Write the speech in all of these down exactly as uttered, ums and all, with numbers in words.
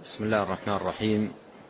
بسم الله الرحمن الرحيم.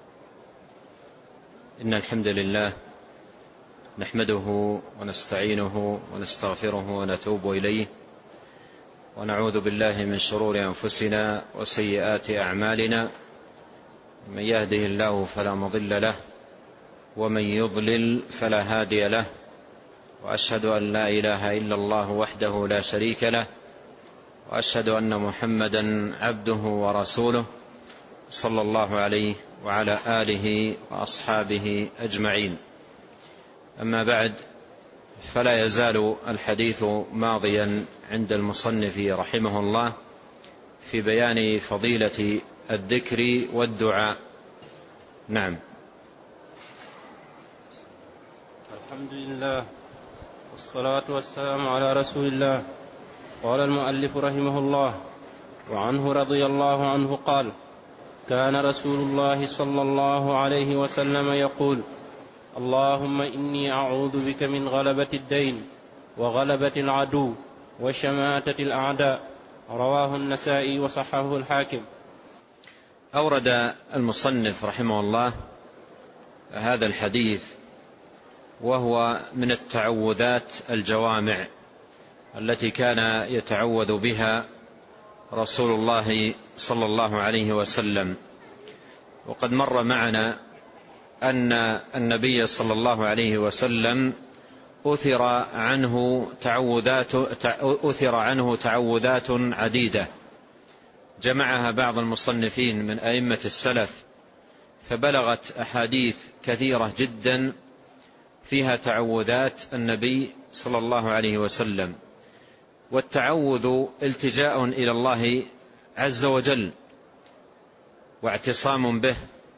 إن الحمد لله نحمده ونستعينه ونستغفره ونتوب إليه، ونعوذ بالله من شرور أنفسنا وسيئات أعمالنا. من يهده الله فلا مضل له، ومن يضلل فلا هادي له، وأشهد أن لا إله إلا الله وحده لا شريك له، وأشهد أن محمدا عبده ورسوله صلى الله عليه وعلى آله وأصحابه أجمعين. أما بعد، فلا يزال الحديث ماضيا عند المصنف رحمه الله في بيان فضيلة الذكر والدعاء. نعم. الحمد لله والصلاة والسلام على رسول الله. قال المؤلف رحمه الله: وعنه رضي الله عنه قال: كان رسول الله صلى الله عليه وسلم يقول: اللهم إني أعوذ بك من غلبة الدين وغلبة العدو وشماتة الأعداء. رواه النسائي وصححه الحاكم. أورد المصنف رحمه الله هذا الحديث، وهو من التعوذات الجوامع التي كان يتعوذ بها رسول الله صلى الله عليه وسلم. وقد مر معنا أن النبي صلى الله عليه وسلم أثر عنه تعوذات أثر عنه تعوذات عديدة جمعها بعض المصنفين من أئمة السلف، فبلغت أحاديث كثيرة جدا فيها تعوذات النبي صلى الله عليه وسلم. والتعوذ التجاء إلى الله عز وجل واعتصام به،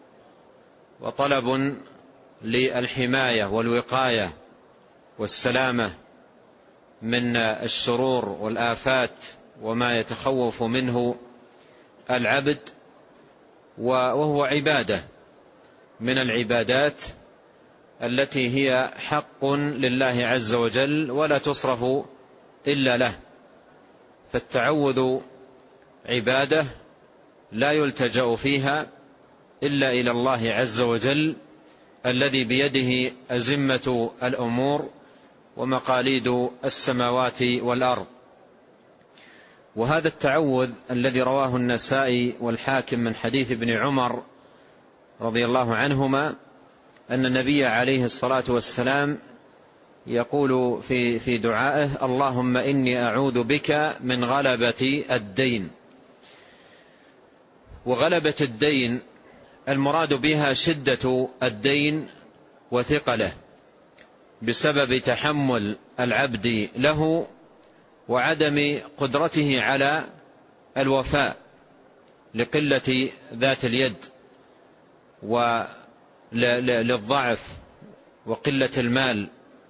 وطلب للحماية والوقاية والسلامة من الشرور والآفات وما يتخوف منه العبد، وهو عبادة من العبادات التي هي حق لله عز وجل ولا تصرف إلا له. فالتعوذ عبادة لا يلتجأ فيها إلا إلى الله عز وجل الذي بيده أزمة الأمور ومقاليد السماوات والأرض. وهذا التعوذ الذي رواه النسائي والحاكم من حديث ابن عمر رضي الله عنهما أن النبي عليه الصلاة والسلام يقول في في دعائه: اللهم إني أعوذ بك من غلبة الدين. وغلبة الدين المراد بها شدة الدين وثقله بسبب تحمل العبد له وعدم قدرته على الوفاء لقلة ذات اليد وللضعف وقلة المال.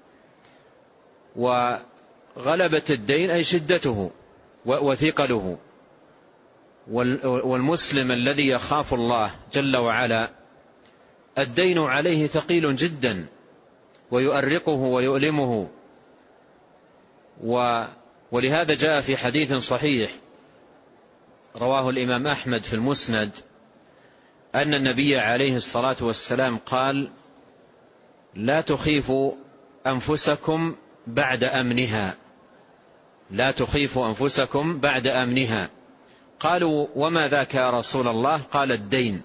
وغلبة الدين أي شدته وثقله. والمسلم الذي يخاف الله جل وعلا الدين عليه ثقيل جدا ويؤرقه ويؤلمه. ولهذا جاء في حديث صحيح رواه الإمام أحمد في المسند أن النبي عليه الصلاة والسلام قال: لا تخيفوا أنفسكم بعد أمنها لا تخيفوا أنفسكم بعد أمنها. قالوا: وما ذاك يا رسول الله؟ قال: الدين.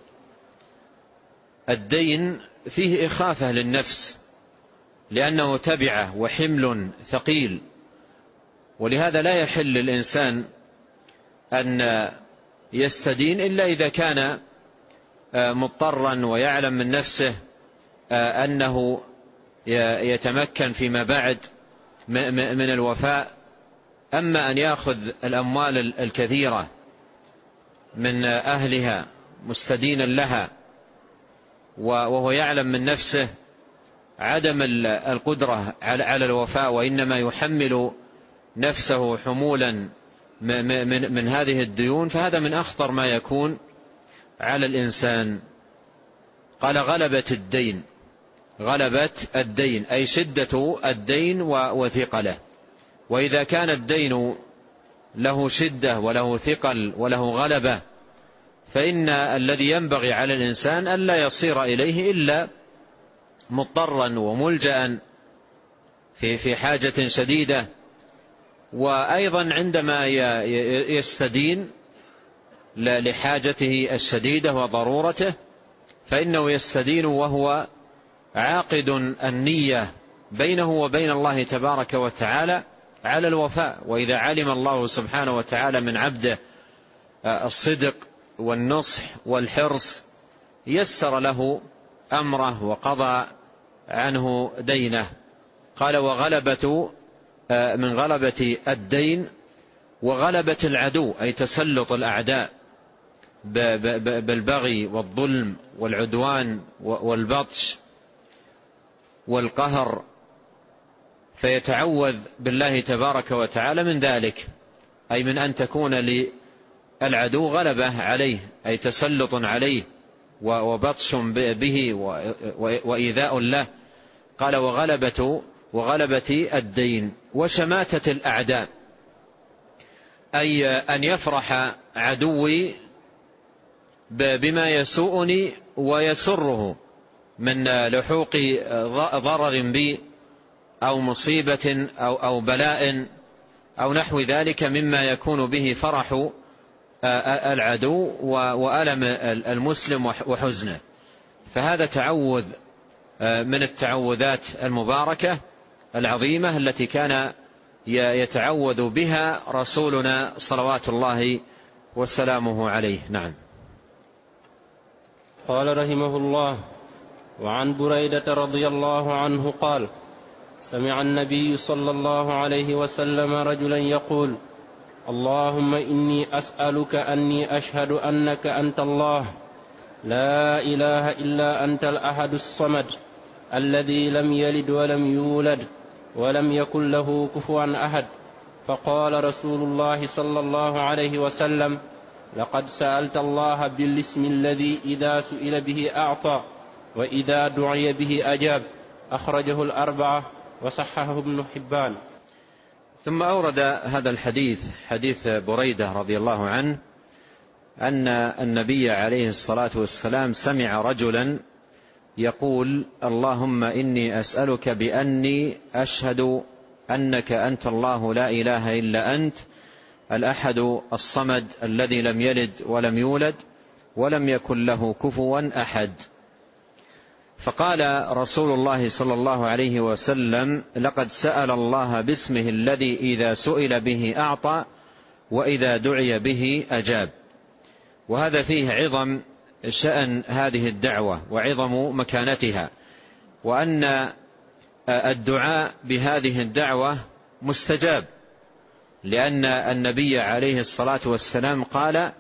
الدين فيه إخافة للنفس لأنه تبعه وحمل ثقيل، ولهذا لا يحل للإنسان أن يستدين إلا إذا كان مضطرا ويعلم من نفسه أنه يتمكن فيما بعد من الوفاء. أما أن يأخذ الأموال الكثيرة من أهلها مستدينا لها وهو يعلم من نفسه عدم القدرة على الوفاء، وإنما يحمل نفسه حمولا من هذه الديون، فهذا من أخطر ما يكون على الإنسان. قال: غلبة الدين. غلبة الدين أي شدة الدين وثقله. وإذا كان الدين له شدة وله ثقل وله غلبة فإن الذي ينبغي على الإنسان ألا يصير إليه إلا مضطرا وملجأ في في حاجة شديدة. وأيضا عندما يستدين لحاجته الشديدة وضرورته فإنه يستدين وهو عاقد النية بينه وبين الله تبارك وتعالى على الوفاء. وإذا علم الله سبحانه وتعالى من عبده الصدق والنصح والحرص يسر له أمره وقضى عنه دينه. قال وغلبة من غلبة الدين وغلبة العدو، أي تسلط الأعداء بالبغي والظلم والعدوان والبطش والقهر، فيتعوذ بالله تبارك وتعالى من ذلك، أي من أن تكون للعدو غلبة عليه، أي تسلط عليه وبطش به وإيذاء له. قال وغلبة وغلبة الدين وشماتة الأعداء، أي أن يفرح عدوي بما يسوءني ويسره من لحوق ضرر بي أو مصيبة أو, أو بلاء أو نحو ذلك مما يكون به فرح العدو وألم المسلم وحزنه. فهذا تعوذ من التعوذات المباركة العظيمة التي كان يتعوذ بها رسولنا صلوات الله وسلامه عليه. نعم. قال رحمه الله: وعن بريدة رضي الله عنه قال: سمع النبي صلى الله عليه وسلم رجلا يقول: اللهم إني أسألك أني أشهد أنك أنت الله لا إله إلا أنت الأحد الصمد الذي لم يلد ولم يولد ولم يكن له كفوا أحد. فقال رسول الله صلى الله عليه وسلم: لقد سألت الله بالاسم الذي إذا سئل به أعطى وإذا دعي به أجاب. أخرجه الأربعة وصححه ابن حبان. ثم أورد هذا الحديث، حديث بريدة رضي الله عنه، أن النبي عليه الصلاة والسلام سمع رجلا يقول: اللهم إني أسألك بأني أشهد أنك أنت الله لا إله إلا أنت الأحد الصمد الذي لم يلد ولم يولد ولم يكن له كفوا أحد. فقال رسول الله صلى الله عليه وسلم: لقد سأل الله باسمه الذي إذا سئل به أعطى وإذا دعي به أجاب. وهذا فيه عظم شأن هذه الدعوة وعظم مكانتها، وأن الدعاء بهذه الدعوة مستجاب، لأن النبي عليه الصلاة والسلام قال: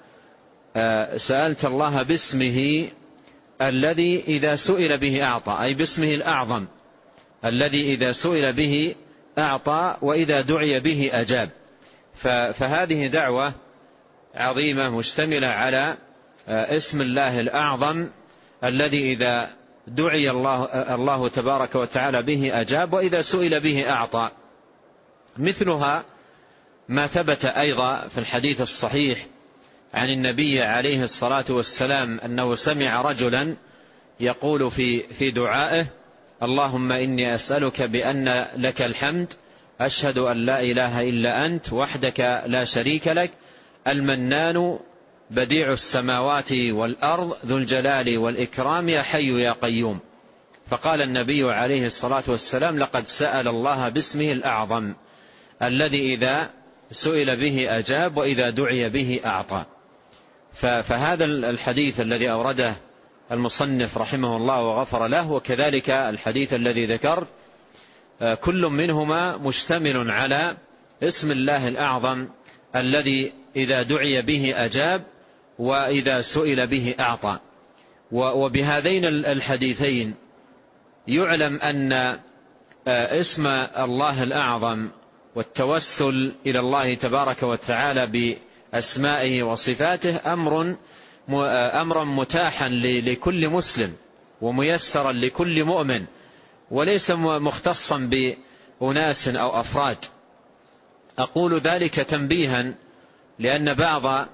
سألت الله باسمه الذي إذا سئل به أعطى، أي باسمه الأعظم الذي إذا سئل به أعطى وإذا دعي به أجاب. فهذه دعوة عظيمة مشتملة على اسم الله الأعظم الذي إذا دعي الله, الله تبارك وتعالى به أجاب وإذا سئل به أعطى. مثلها ما ثبت أيضا في الحديث الصحيح عن النبي عليه الصلاة والسلام أنه سمع رجلا يقول في في دعائه: اللهم إني أسألك بأن لك الحمد أشهد أن لا إله إلا أنت وحدك لا شريك لك المنان بديع السماوات والأرض ذو الجلال والإكرام يا حي يا قيوم. فقال النبي عليه الصلاة والسلام: لقد سأل الله باسمه الأعظم الذي إذا سئل به أجاب وإذا دعي به أعطى. فهذا الحديث الذي أورده المصنف رحمه الله وغفر له، وكذلك الحديث الذي ذكرت، كل منهما مشتمل على اسم الله الأعظم الذي إذا دعي به أجاب وإذا سئل به أعطى. وبهذين الحديثين يعلم أن اسم الله الأعظم والتوسل إلى الله تبارك وتعالى بأسمائه وصفاته أمر أمرا متاحا لكل مسلم وميسرا لكل مؤمن، وليس مختصا بأناس أو أفراد. أقول ذلك تنبيها لأن بعض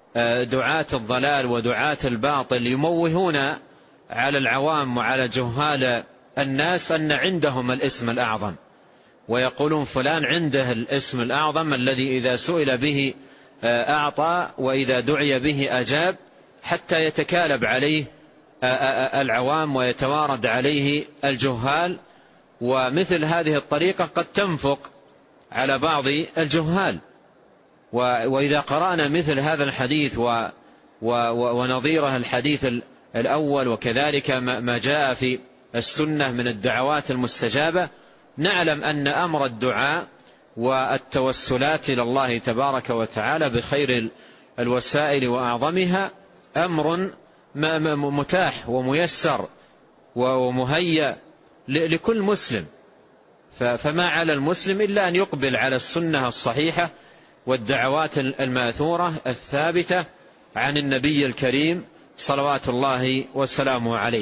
دعاة الضلال ودعاة الباطل يموهون على العوام وعلى جهال الناس أن عندهم الاسم الأعظم، ويقولون فلان عنده الاسم الأعظم الذي إذا سئل به أعطى وإذا دعي به أجاب، حتى يتكالب عليه العوام ويتوارد عليه الجهال. ومثل هذه الطريقة قد تنفق على بعض الجهال. وإذا قرأنا مثل هذا الحديث ونظيره الحديث الأول وكذلك ما جاء في السنة من الدعوات المستجابة، نعلم أن أمر الدعاء والتوسلات إلى الله تبارك وتعالى بخير الوسائل وأعظمها أمر متاح وميسر ومهيأ لكل مسلم. فما على المسلم إلا أن يقبل على السنة الصحيحة والدعوات الماثورة الثابتة عن النبي الكريم صلوات الله وسلامه عليه.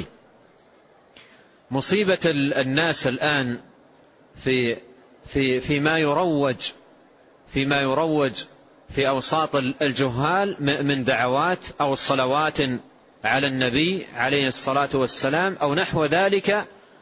مصيبة الناس الآن في في فيما يروج فيما يروج في أوساط الجهال من دعوات أو صلوات على النبي عليه الصلاة والسلام أو نحو ذلك،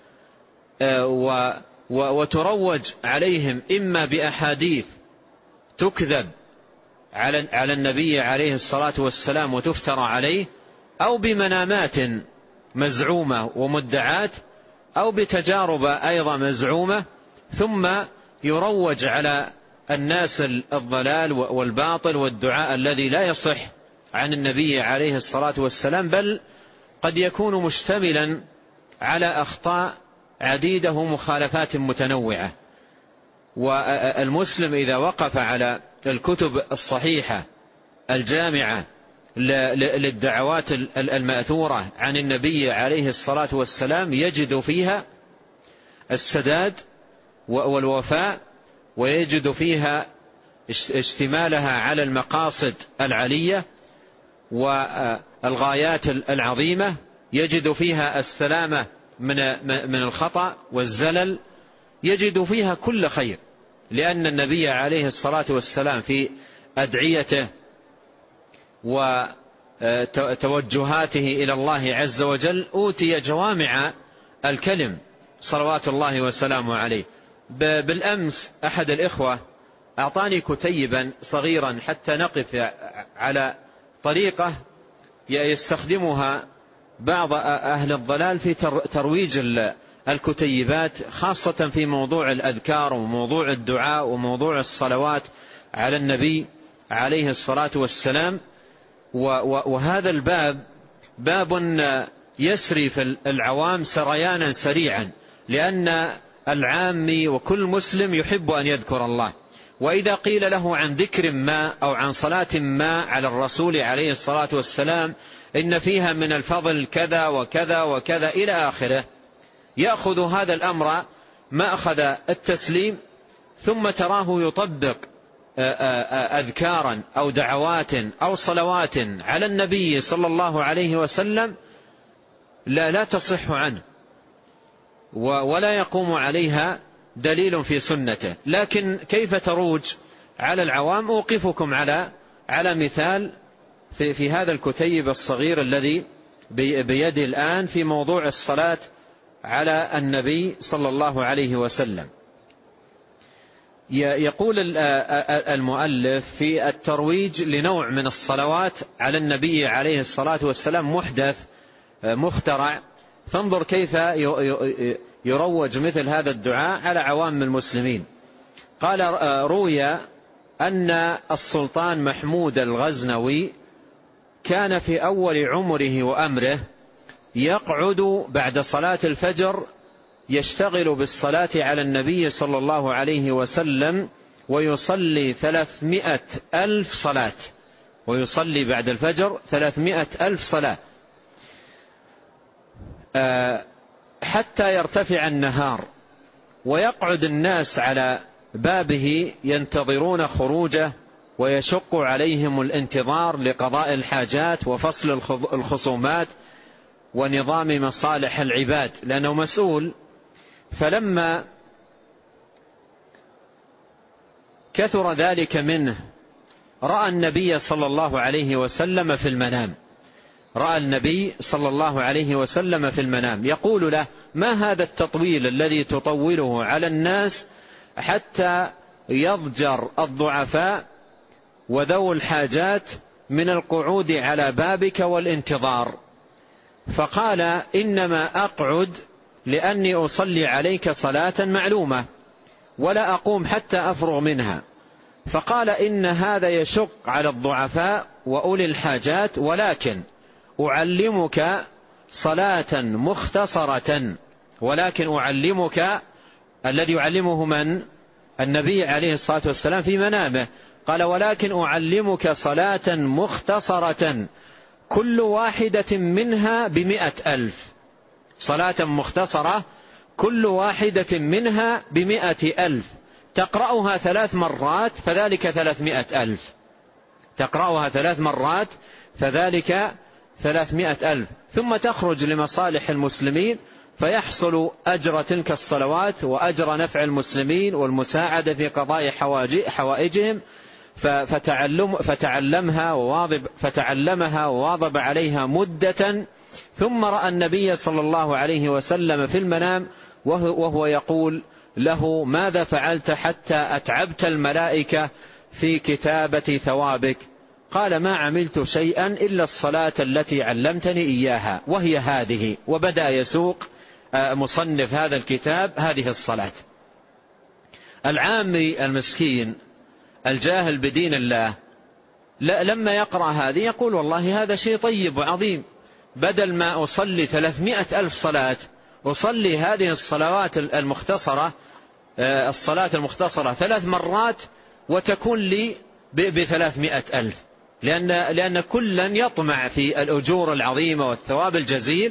وتروج عليهم إما بأحاديث تكذب على النبي عليه الصلاة والسلام وتفترى عليه، أو بمنامات مزعومة ومدعات، أو بتجارب أيضا مزعومة، ثم يروج على الناس الضلال والباطل والدعاء الذي لا يصح عن النبي عليه الصلاة والسلام، بل قد يكون مشتملا على أخطاء عديدة ومخالفات متنوعة. والمسلم إذا وقف على الكتب الصحيحة الجامعة للدعوات المأثورة عن النبي عليه الصلاة والسلام يجد فيها السداد والوفاء، ويجد فيها اشتمالها على المقاصد العلية والغايات العظيمة، يجد فيها السلامة من الخطأ والزلل، يجد فيها كل خير، لأن النبي عليه الصلاة والسلام في أدعيته وتوجهاته إلى الله عز وجل أوتي جوامع الكلم صلوات الله وسلامه عليه. بالأمس أحد الإخوة أعطاني كتيبا صغيرا حتى نقف على طريقة يستخدمها بعض أهل الضلال في ترويج الكتيبات، خاصة في موضوع الأذكار وموضوع الدعاء وموضوع الصلوات على النبي عليه الصلاة والسلام. وهذا الباب باب يسري في العوام سريانا سريعا، لأن العامي وكل مسلم يحب أن يذكر الله، وإذا قيل له عن ذكر ما أو عن صلاة ما على الرسول عليه الصلاة والسلام إن فيها من الفضل كذا وكذا وكذا إلى آخره، يأخذ هذا الأمر مأخذ التسليم، ثم تراه يطبق أذكارا أو دعوات أو صلوات على النبي صلى الله عليه وسلم لا لا تصح عنه ولا يقوم عليها دليل في سنته. لكن كيف تروج على العوام؟ أوقفكم على على مثال في, في هذا الكتيب الصغير الذي بيدي الآن في موضوع الصلاة على النبي صلى الله عليه وسلم. يقول المؤلف في الترويج لنوع من الصلوات على النبي عليه الصلاة والسلام محدث مخترع، فانظر كيف يروج مثل هذا الدعاء على عوام المسلمين. قال: روي أن السلطان محمود الغزنوي كان في أول عمره وأمره يقعد بعد صلاة الفجر يشتغل بالصلاة على النبي صلى الله عليه وسلم ويصلي ثلاثمائة ألف صلاة، ويصلي بعد الفجر ثلاثمائة ألف صلاة حتى يرتفع النهار، ويقعد الناس على بابه ينتظرون خروجه، ويشق عليهم الانتظار لقضاء الحاجات وفصل الخصومات ونظام مصالح العباد، لأنه مسؤول. فلما كثر ذلك منه رأى النبي صلى الله عليه وسلم في المنام رأى النبي صلى الله عليه وسلم في المنام يقول له: ما هذا التطويل الذي تطوله على الناس حتى يضجر الضعفاء وذو الحاجات من القعود على بابك والانتظار؟ فقال: إنما أقعد لأني أصلي عليك صلاة معلومة ولا أقوم حتى أفرغ منها. فقال: إن هذا يشق على الضعفاء وأولي الحاجات، ولكن أعلمك صلاة مختصرة ولكن أعلمك الذي يعلمه من؟ النبي عليه الصلاة والسلام في منامه. قال: ولكن أعلمك صلاة مختصرة كل واحدة منها بمئة ألف. صلاة مختصرة كل واحدة منها بمئة ألف، تقرأها ثلاث مرات فذلك ثلاثمائة ألف. تقرأها ثلاث مرات فذلك ثلاثمائة ألف، ثم تخرج لمصالح المسلمين فيحصل أجر تلك الصلوات وأجر نفع المسلمين والمساعدة في قضاء حوائجهم. فتعلم فتعلمها وواظب فتعلمها وواظب عليها مدة، ثم رأى النبي صلى الله عليه وسلم في المنام وهو يقول له: ماذا فعلت حتى أتعبت الملائكة في كتابة ثوابك؟ قال: ما عملت شيئا إلا الصلاة التي علمتني إياها وهي هذه. وبدأ يسوق مصنف هذا الكتاب هذه الصلاة. العامي المسكين الجاهل بدين الله لما يقرأ هذه يقول: والله هذا شيء طيب وعظيم، بدل ما أصلي ثلاثمائة ألف صلاة أصلي هذه الصلوات المختصرة الصلاة المختصرة ثلاث مرات وتكون لي بثلاثمائة ألف، لأن, لأن كلا يطمع في الأجور العظيمة والثواب الجزيل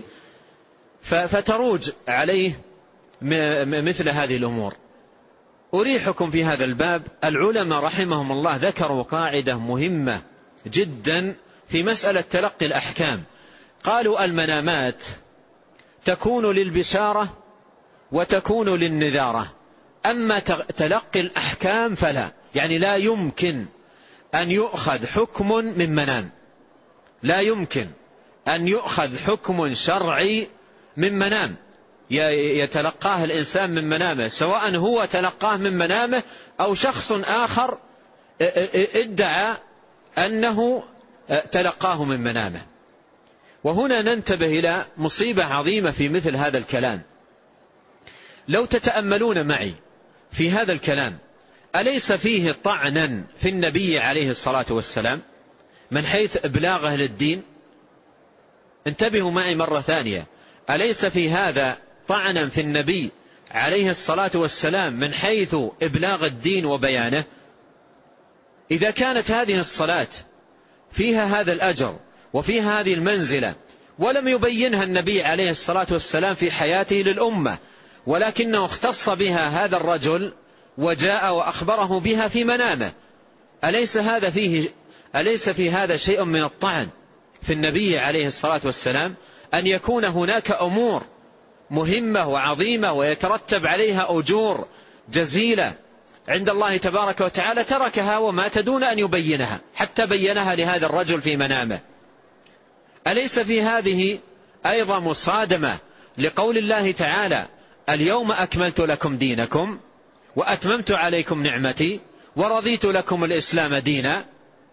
فتروج عليه مثل هذه الأمور. أريحكم في هذا الباب. العلماء رحمهم الله ذكروا قاعدة مهمة جدا في مسألة تلقي الأحكام. قالوا: المنامات تكون للبشارة وتكون للنذارة، أما تلقي الأحكام فلا. يعني لا يمكن أن يؤخذ حكم من منام، لا يمكن أن يؤخذ حكم شرعي من منام يتلقاه الإنسان من منامه، سواء هو تلقاه من منامه أو شخص آخر ادعى أنه تلقاه من منامه. وهنا ننتبه إلى مصيبة عظيمة في مثل هذا الكلام. لو تتأملون معي في هذا الكلام، أليس فيه طعنا في النبي عليه الصلاة والسلام من حيث إبلاغه للدين؟ انتبهوا معي مرة ثانية، أليس في هذا طعنا في النبي عليه الصلاة والسلام من حيث إبلاغ الدين وبيانه؟ إذا كانت هذه الصلاة فيها هذا الأجر وفيها هذه المنزلة ولم يبينها النبي عليه الصلاة والسلام في حياته للأمة، ولكنه اختص بها هذا الرجل وجاء وأخبره بها في منامه، أليس هذا فيه أليس في هذا شيء من الطعن في النبي عليه الصلاة والسلام؟ أن يكون هناك أمور مهمة وعظيمة ويترتب عليها أجور جزيلة عند الله تبارك وتعالى تركها ومات دون أن يبينها حتى بينها لهذا الرجل في منامه. أليس في هذه أيضا مصادمة لقول الله تعالى: اليوم أكملت لكم دينكم وأتممت عليكم نعمتي ورضيت لكم الإسلام دينا؟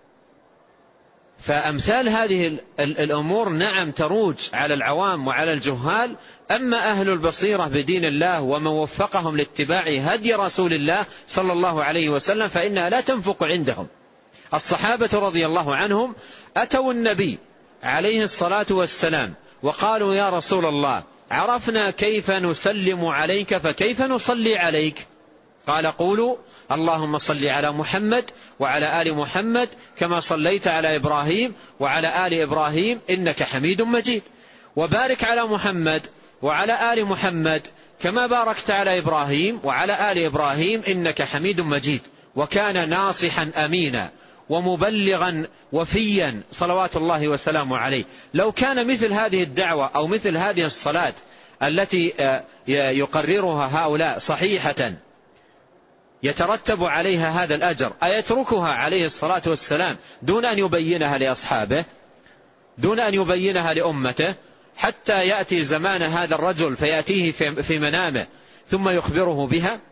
فأمثال هذه الأمور نعم تروج على العوام وعلى الجهال، أما أهل البصيرة بدين الله ومن وفقهم لاتباع هدي رسول الله صلى الله عليه وسلم فإنها لا تنفق عندهم. الصحابة رضي الله عنهم أتوا النبي عليه الصلاة والسلام وقالوا: يا رسول الله، عرفنا كيف نسلم عليك فكيف نصلي عليك؟ قال: قولوا اللهم صل على محمد وعلى آل محمد كما صليت على إبراهيم وعلى آل إبراهيم إنك حميد مجيد، وبارك على محمد وعلى آل محمد كما باركت على إبراهيم وعلى آل إبراهيم إنك حميد مجيد. وكان ناصحا أمينا ومبلغا وفيا صلوات الله وسلامه عليه. لو كان مثل هذه الدعوة أو مثل هذه الصلاة التي يقررها هؤلاء صحيحة يترتب عليها هذا الأجر أيتركها عليه الصلاة والسلام دون أن يبينها لأصحابه، دون أن يبينها لأمته، حتى يأتي زمان هذا الرجل فيأتيه في منامه ثم يخبره بها؟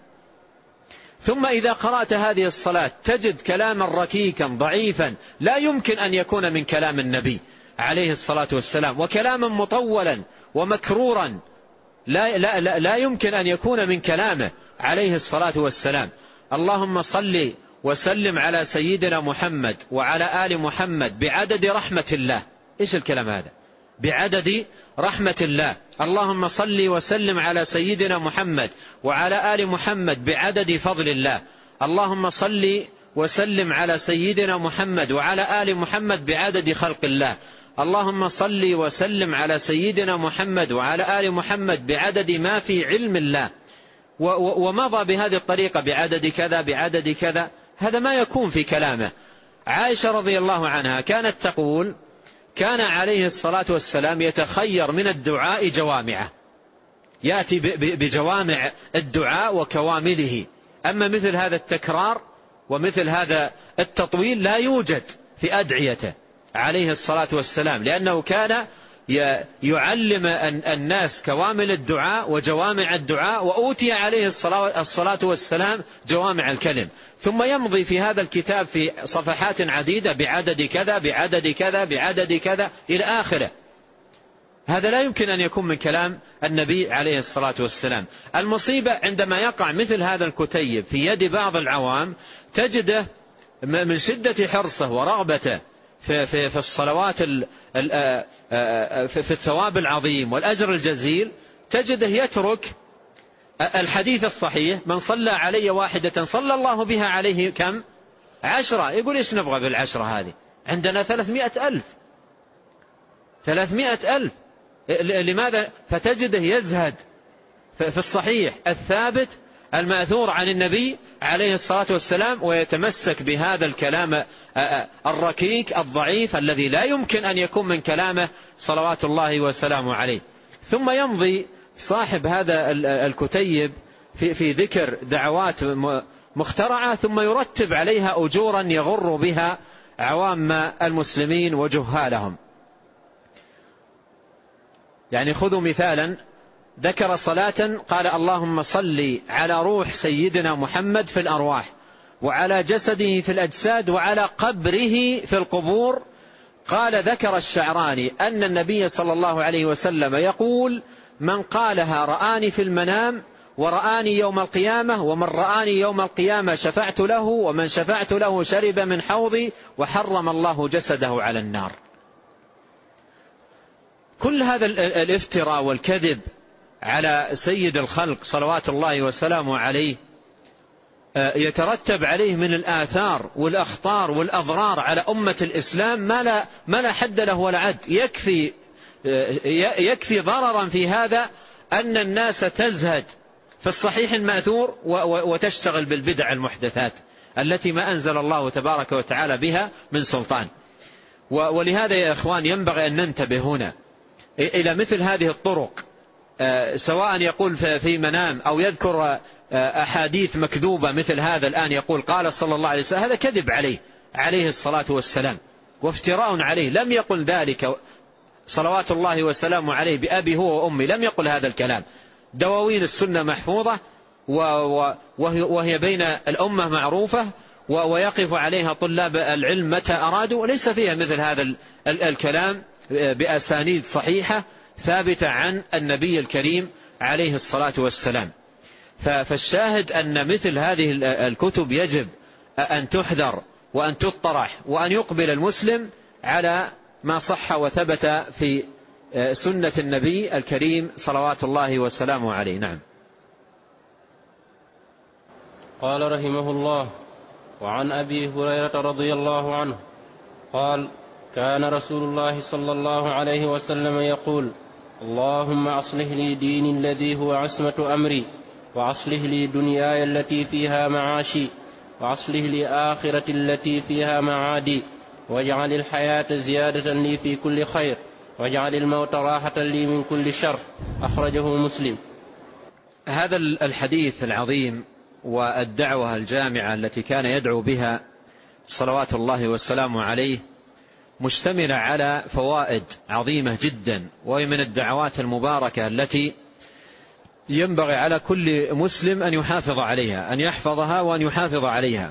ثم إذا قرأت هذه الصلاة تجد كلاما ركيكا ضعيفا لا يمكن أن يكون من كلام النبي عليه الصلاة والسلام، وكلاما مطولا ومكرورا لا, لا, لا, لا يمكن أن يكون من كلامه عليه الصلاة والسلام. اللهم صل وسلم على سيدنا محمد وعلى آل محمد بعدد رحمة الله. إيش الكلام هذا؟ بعدد رحمة الله. اللهم صل وسلم على سيدنا محمد وعلى آل محمد بعدد فضل الله. اللهم صل وسلم على سيدنا محمد وعلى آل محمد بعدد خلق الله. اللهم صل وسلم على سيدنا محمد وعلى آل محمد بعدد ما في علم الله. ومضى بهذه الطريقة بعدد كذا بعدد كذا. هذا ما يكون في كلامه. عائشة رضي الله عنها كانت تقول كان عليه الصلاة والسلام يتخير من الدعاء جوامعه، يأتي بجوامع الدعاء وكوامله. أما مثل هذا التكرار ومثل هذا التطويل لا يوجد في أدعيته عليه الصلاة والسلام، لأنه كان يعلم الناس كوامل الدعاء وجوامع الدعاء، وأوتي عليه الصلاة والسلام جوامع الكلم، ثم يمضي في هذا الكتاب في صفحات عديدة بعدد كذا بعدد كذا بعدد كذا إلى آخره. هذا لا يمكن أن يكون من كلام النبي عليه الصلاة والسلام. المصيبة عندما يقع مثل هذا الكتيب في يد بعض العوام، تجده من شدة حرصه ورغبته في, في, في الصلوات ال ال في الثواب العظيم والأجر الجزيل، تجده يترك الحديث الصحيح: من صلى علي واحدة صلى الله بها عليه كم؟ عشرة. يقول إيش نبغى بالعشرة هذه؟ عندنا ثلاثمائة ألف ثلاثمائة ألف. لماذا؟ فتجده يزهد في الصحيح الثابت المأثور عن النبي عليه الصلاة والسلام، ويتمسك بهذا الكلام الركيك الضعيف الذي لا يمكن أن يكون من كلامه صلوات الله وسلامه عليه. ثم يمضي صاحب هذا الكتيب في, في ذكر دعوات مخترعة، ثم يرتب عليها أجورا يغر بها عوام المسلمين وجهالهم. يعني خذوا مثالا، ذكر صلاة قال: اللهم صل على روح سيدنا محمد في الأرواح، وعلى جسده في الأجساد، وعلى قبره في القبور. قال ذكر الشعراني أن النبي صلى الله عليه وسلم يقول: من قالها رآني في المنام ورآني يوم القيامة، ومن رآني يوم القيامة شفعت له، ومن شفعت له شرب من حوضي، وحرم الله جسده على النار. كل هذا الافتراء والكذب على سيد الخلق صلوات الله وسلامه عليه يترتب عليه من الآثار والأخطار والأضرار على أمة الإسلام ما لا, ما لا حد له ولا عد. يكفي, يكفي ضررا في هذا أن الناس تزهد في الصحيح المأثور وتشتغل بالبدع المحدثات التي ما أنزل الله تبارك وتعالى بها من سلطان. ولهذا يا إخوان ينبغي أن ننتبه هنا إلى مثل هذه الطرق، سواء يقول في منام أو يذكر أحاديث مكذوبة مثل هذا الآن، يقول قال صلى الله عليه وسلم، هذا كذب عليه عليه الصلاة والسلام وافتراء عليه. لم يقل ذلك صلوات الله وسلامه عليه بأبي هو وأمي، لم يقل هذا الكلام. دواوين السنة محفوظة وهي بين الأمة معروفة، ويقف عليها طلاب العلم متى أرادوا، وليس فيها مثل هذا الكلام بأسانيد صحيحة ثابتة عن النبي الكريم عليه الصلاة والسلام. فالشاهد أن مثل هذه الكتب يجب أن تحذر وأن تطرح، وأن يقبل المسلم على ما صح وثبت في سنة النبي الكريم صلوات الله وسلامه عليه. نعم. قال رحمه الله: وعن أبي هريرة رضي الله عنه قال: كان رسول الله صلى الله عليه وسلم يقول: اللهم أصلح لي ديني الذي هو عصمة أمري، وأصلح لي دنياي التي فيها معاشي، وأصلح لي آخرتي التي فيها معادي، واجعل الحياة زيادة لي في كل خير، واجعل الموت راحة لي من كل شر. أخرجه مسلم. هذا الحديث العظيم والدعوة الجامعة التي كان يدعو بها صلوات الله والسلام عليه مشتملة على فوائد عظيمة جدا، وهي من الدعوات المباركة التي ينبغي على كل مسلم أن يحافظ عليها، أن يحفظها وأن يحافظ عليها.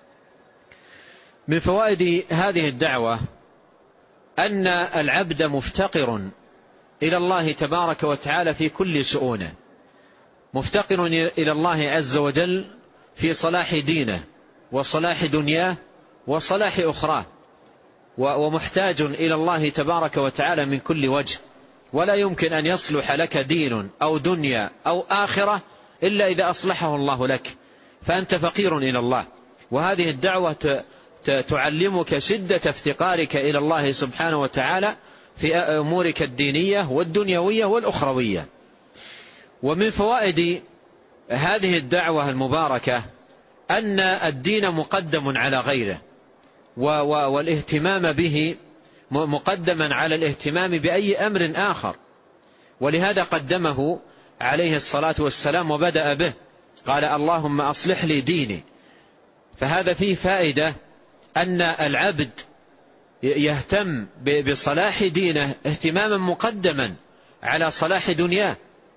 من فوائد هذه الدعوة أن العبد مفتقر إلى الله تبارك وتعالى في كل شؤونه، مفتقر إلى الله عز وجل في صلاح دينه وصلاح دنياه وصلاح أخراه، ومحتاج إلى الله تبارك وتعالى من كل وجه، ولا يمكن أن يصلح لك دين أو دنيا أو آخرة إلا إذا أصلحه الله لك، فأنت فقير إلى الله. وهذه الدعوة تعلمك شدة افتقارك إلى الله سبحانه وتعالى في أمورك الدينية والدنيوية والأخروية. ومن فوائد هذه الدعوة المباركة أن الدين مقدم على غيره، والاهتمام به مقدما على الاهتمام بأي أمر آخر، ولهذا قدمه عليه الصلاة والسلام وبدأ به، قال اللهم أصلح لي ديني. فهذا فيه فائدة أن العبد يهتم بصلاح دينه اهتماما مقدما على صلاح دنياه،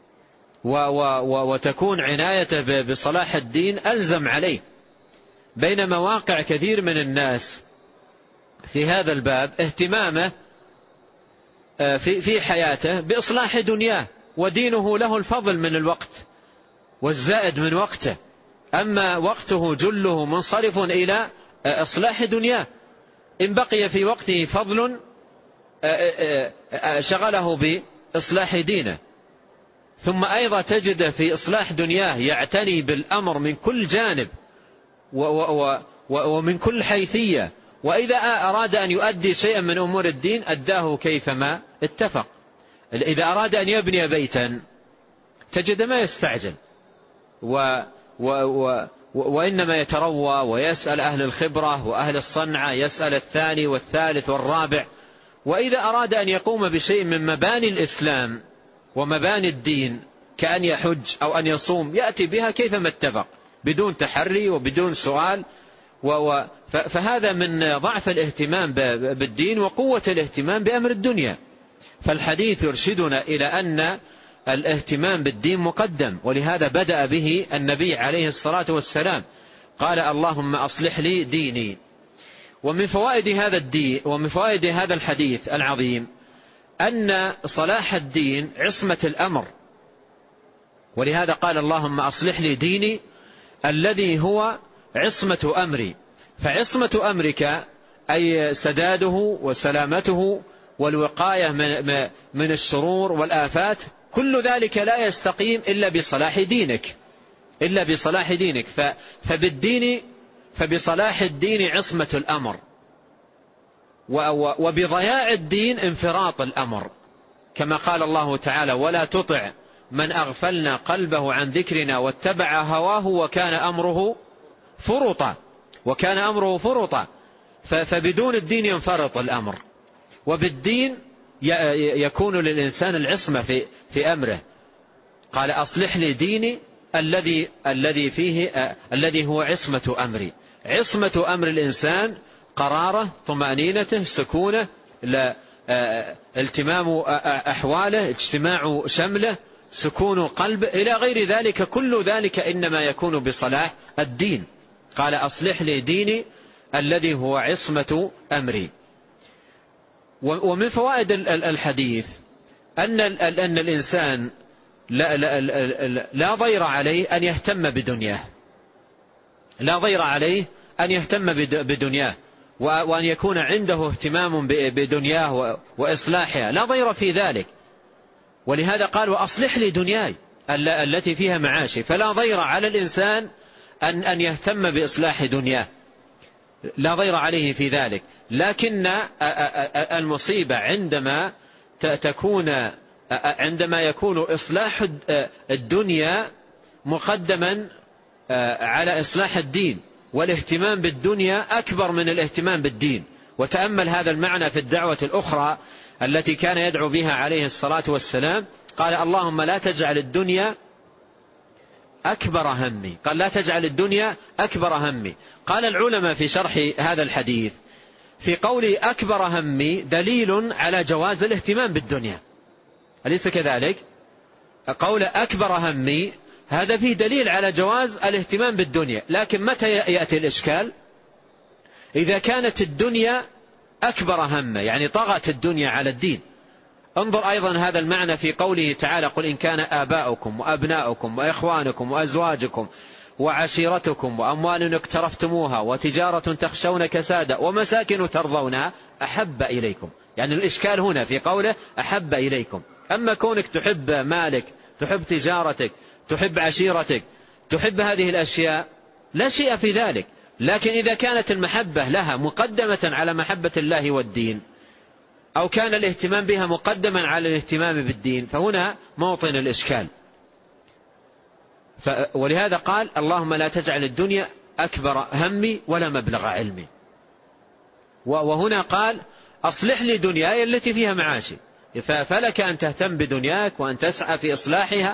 وتكون عنايته بصلاح الدين ألزم عليه، بينما واقع كثير من الناس في هذا الباب اهتمامه في في حياته بإصلاح دنياه، ودينه له الفضل من الوقت والزائد من وقته، أما وقته جله منصرف إلى إصلاح دنياه. إن بقي في وقته فضل شغله بإصلاح دينه، ثم أيضا تجد في إصلاح دنياه يعتني بالأمر من كل جانب ومن كل حيثية، وإذا أراد أن يؤدي شيئا من أمور الدين أداه كيفما اتفق. إذا أراد أن يبني بيتا تجد ما يستعجل و و و وإنما يتروى ويسأل أهل الخبرة وأهل الصنعة، يسأل الثاني والثالث والرابع. وإذا أراد أن يقوم بشيء من مباني الإسلام ومباني الدين كأن يحج أو أن يصوم يأتي بها كيفما اتفق بدون تحري وبدون سؤال. فهذا من ضعف الاهتمام بالدين وقوة الاهتمام بأمر الدنيا. فالحديث يرشدنا إلى أن الاهتمام بالدين مقدم، ولهذا بدأ به النبي عليه الصلاة والسلام، قال اللهم أصلح لي ديني. ومن فوائد هذا الدين ومن فوائد هذا الحديث العظيم أن صلاح الدين عصمة الأمر، ولهذا قال اللهم أصلح لي ديني الذي هو عصمة أمري. فعصمة أمرك أي سداده وسلامته والوقاية من الشرور والآفات، كل ذلك لا يستقيم إلا بصلاح دينك إلا بصلاح دينك فبالدين فبصلاح الدين عصمة الأمر، وبضياع الدين انفراط الأمر، كما قال الله تعالى ولا تطع من أغفلنا قلبه عن ذكرنا واتبع هواه وكان أمره فرطا وكان أمره فرطا فبدون الدين ينفرط الأمر، وبالدين يكون للإنسان العصمة في في أمره. قال أصلح لي ديني الذي الذي فيه الذي هو عصمة أمري. عصمة أمر الإنسان قراره، طمأنينته، سكونه، التمام أحواله، اجتماع شمله، سكون قلب، إلى غير ذلك. كل ذلك إنما يكون بصلاح الدين. قال أصلح لي ديني الذي هو عصمة أمري. ومن فوائد الحديث أن أن الإنسان لا, لا, لا, لا ضير عليه أن يهتم بدنياه، لا ضير عليه أن يهتم بدنياه وأن يكون عنده اهتمام بدنياه وإصلاحها، لا ضير في ذلك. ولهذا قال وأصلح لي دنياي التي فيها معاشي، فلا ضير على الإنسان أن أن يهتم بإصلاح دنياه، لا ضير عليه في ذلك. لكن المصيبة عندما تكون عندما يكون إصلاح الدنيا مقدما على إصلاح الدين، والاهتمام بالدنيا أكبر من الاهتمام بالدين. وتأمل هذا المعنى في الدعوة الأخرى التي كان يدعو بها عليه الصلاة والسلام، قال اللهم لا تجعل الدنيا أكبر همي، قال لا تجعل الدنيا أكبر همي. قال العلماء في شرح هذا الحديث في قولي أكبر همي دليل على جواز الاهتمام بالدنيا، أليس كذلك؟ قول أكبر همي هذا فيه دليل على جواز الاهتمام بالدنيا، لكن متى يأتي الإشكال؟ إذا كانت الدنيا أكبر همه، يعني طغت الدنيا على الدين. انظر أيضا هذا المعنى في قوله تعالى: قل إن كان آباؤكم وأبناؤكم وإخوانكم وأزواجكم وعشيرتكم وأموال اقترفتموها وتجارة تخشون كسادها ومساكن ترضونها أحب إليكم. يعني الإشكال هنا في قوله أحب إليكم. أما كونك تحب مالك، تحب تجارتك، تحب عشيرتك، تحب هذه الأشياء لا شيء في ذلك، لكن إذا كانت المحبة لها مقدمة على محبة الله والدين، أو كان الاهتمام بها مقدما على الاهتمام بالدين، فهنا موطن الإشكال. ولهذا قال: اللهم لا تجعل الدنيا أكبر همي ولا مبلغ علمي. وهنا قال: أصلح لي دنياي التي فيها معاشي. فلك أن تهتم بدنياك وأن تسعى في إصلاحها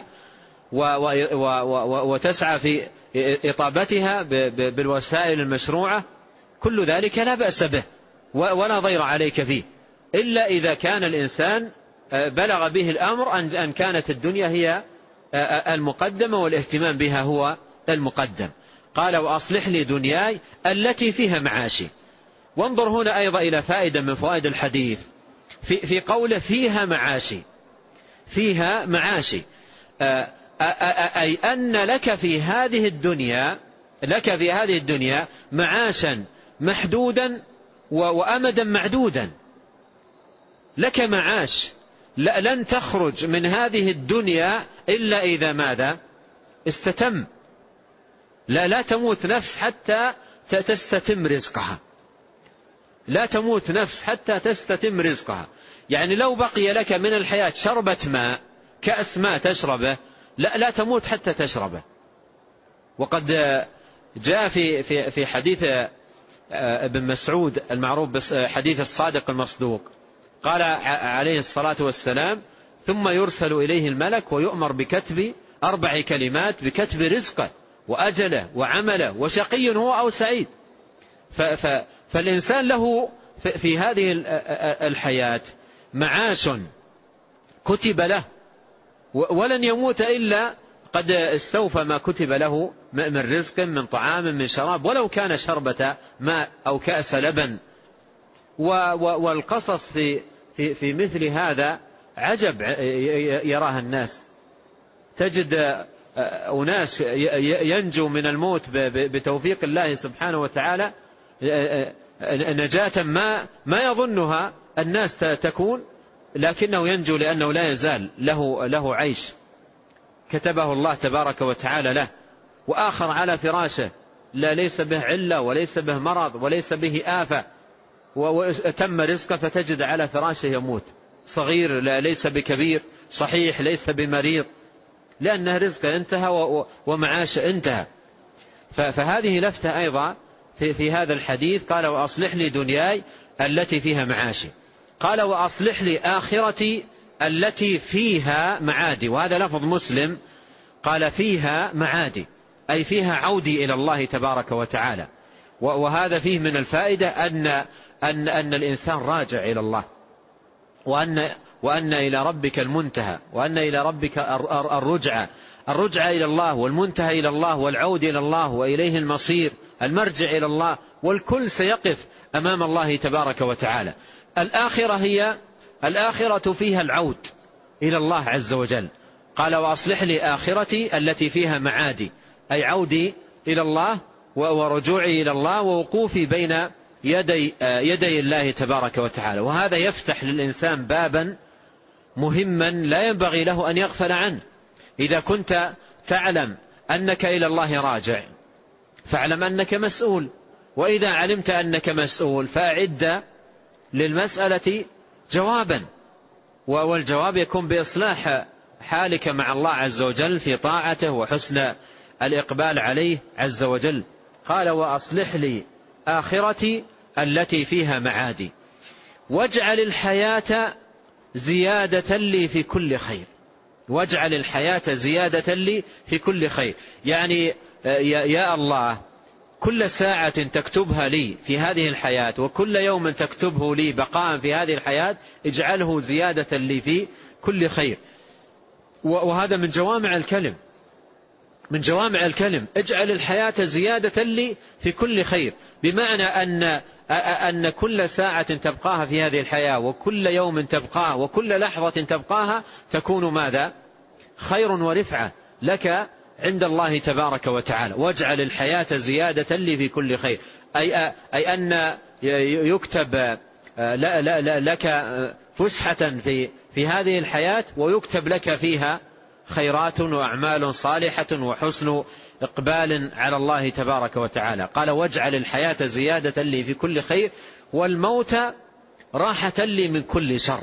وتسعى في إطابتها بالوسائل المشروعة، كل ذلك لا بأس به ولا ضير عليك فيه، إلا إذا كان الإنسان بلغ به الأمر أن كانت الدنيا هي المقدمة والاهتمام بها هو المقدم. قال: وأصلح لي دنياي التي فيها معاشي. وانظر هنا أيضا إلى فائدة من فوائد الحديث في, في قوله فيها معاشي، فيها معاشي، أي أن لك في هذه الدنيا لك في هذه الدنيا معاشا محدودا وأمدا معدودا. لك معاش لن تخرج من هذه الدنيا إلا إذا ماذا؟ استتم. لا لا تموت نفس حتى تستتم رزقها، لا تموت نفس حتى تستتم رزقها. يعني لو بقي لك من الحياة شربة ماء، كأس ماء تشربه، لا لا تموت حتى تشربه. وقد جاء في في في حديث ابن مسعود المعروف بحديث الصادق المصدوق، قال عليه الصلاة والسلام: ثم يرسل إليه الملك ويؤمر بكتب أربع كلمات، بكتب رزقه وأجله وعمله وشقي هو أو سعيد. فالإنسان له في هذه الحياة معاش كتب له، ولن يموت إلا قد استوفى ما كتب له من رزق، من طعام، من شراب، ولو كان شربة ماء أو كأس لبن. والقصص في في في مثل هذا عجب يراها الناس. تجد أناس ينجو من الموت بتوفيق الله سبحانه وتعالى نجاة ما ما يظنها الناس تكون، لكنه ينجو لأنه لا يزال له له عيش كتبه الله تبارك وتعالى له. وآخر على فراشه لا ليس به علة وليس به مرض وليس به آفة وتم رزقه، فتجد على فراشه يموت، صغير لا ليس بكبير، صحيح ليس بمريض، لأنه رزقه انتهى ومعاشه انتهى. فهذه لفتة أيضا في, في هذا الحديث. قال: وأصلح لي دنياي التي فيها معاشي. قال: وأصلح لي آخرتي التي فيها معادي. وهذا لفظ مسلم، قال: فيها معادي، أي فيها عودي إلى الله تبارك وتعالى. وهذا فيه من الفائدة أن, أن, أن الإنسان راجع إلى الله، وأن, وأن إلى ربك المنتهى، وأن إلى ربك الرجعة الرجعة إلى الله، والمنتهى إلى الله، والعود إلى الله، وإليه المصير، المرجع إلى الله، والكل سيقف أمام الله تبارك وتعالى. الآخرة هي الآخرة فيها العود إلى الله عز وجل. قال: وأصلح لي آخرتي التي فيها معادي، أي عودي إلى الله ورجوعي إلى الله ووقوفي بين يدي, يدي الله تبارك وتعالى. وهذا يفتح للإنسان بابا مهما لا ينبغي له أن يغفل عنه. إذا كنت تعلم أنك إلى الله راجع، فاعلم أنك مسؤول. وإذا علمت أنك مسؤول، فأعد للمسألة جوابا، والجواب يكون بإصلاح حالك مع الله عز وجل في طاعته وحسن الإقبال عليه عز وجل. قال: وأصلح لي آخرتي التي فيها معادي، واجعل الحياة زيادة لي في كل خير. واجعل الحياة زيادة لي في كل خير. يعني يا الله كل ساعة تكتبها لي في هذه الحياة وكل يوم تكتبه لي بقاء في هذه الحياة اجعله زيادة لي في كل خير. وهذا من جوامع الكلم، من جوامع الكلم، اجعل الحياة زيادة لي في كل خير، بمعنى أن أن كل ساعة تبقاها في هذه الحياة وكل يوم تبقاها وكل لحظة تبقاها تكون ماذا؟ خير ورفعة لك عند الله تبارك وتعالى. واجعل الحياة زيادة لي في كل خير، أي, أي أن يكتب لك فسحة في, في هذه الحياة ويكتب لك فيها خيرات وأعمال صالحة وحسن إقبال على الله تبارك وتعالى. قال واجعل الحياة زيادة لي في كل خير والموت راحة لي من كل شر،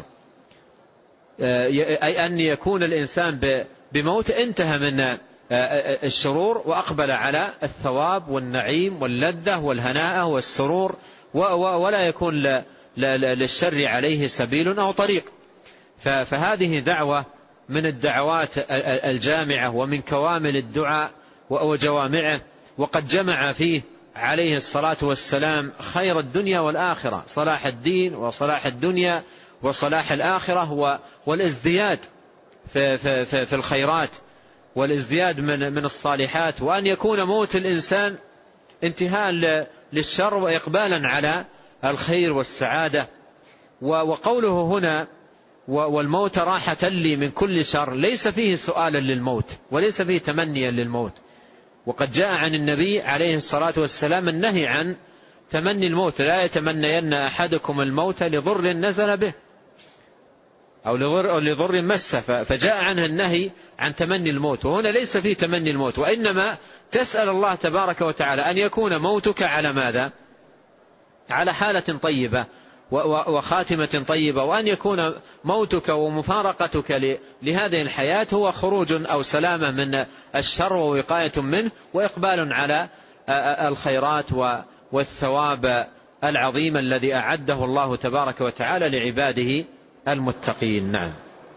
أي أن يكون الإنسان بموت انتهى من الشرور وأقبل على الثواب والنعيم واللذة والهناء والسرور، ولا يكون للشر عليه سبيل أو طريق. فهذه دعوة من الدعوات الجامعة ومن كوامل الدعاء وجوامعه، وقد جمع فيه عليه الصلاة والسلام خير الدنيا والآخرة، صلاح الدين وصلاح الدنيا وصلاح الآخرة والازدياد في, في, في, في الخيرات والازدياد من, من الصالحات، وأن يكون موت الإنسان انتهاء للشر وإقبالا على الخير والسعادة. وقوله هنا والموت راحة لي من كل شر ليس فيه سؤالا للموت وليس فيه تمنيا للموت، وقد جاء عن النبي عليه الصلاة والسلام النهي عن تمني الموت، لا يتمنين أحدكم الموت لضر نزل به أو لضر, أو لضر مسه، فجاء عنها النهي عن تمني الموت، وهنا ليس فيه تمني الموت، وإنما تسأل الله تبارك وتعالى أن يكون موتك على ماذا؟ على حالة طيبة وخاتمة طيبة، وأن يكون موتك ومفارقتك لهذه الحياة هو خروج أو سلامة من الشر ووقاية منه وإقبال على الخيرات والثواب العظيم الذي أعده الله تبارك وتعالى لعباده المتقين. نعم.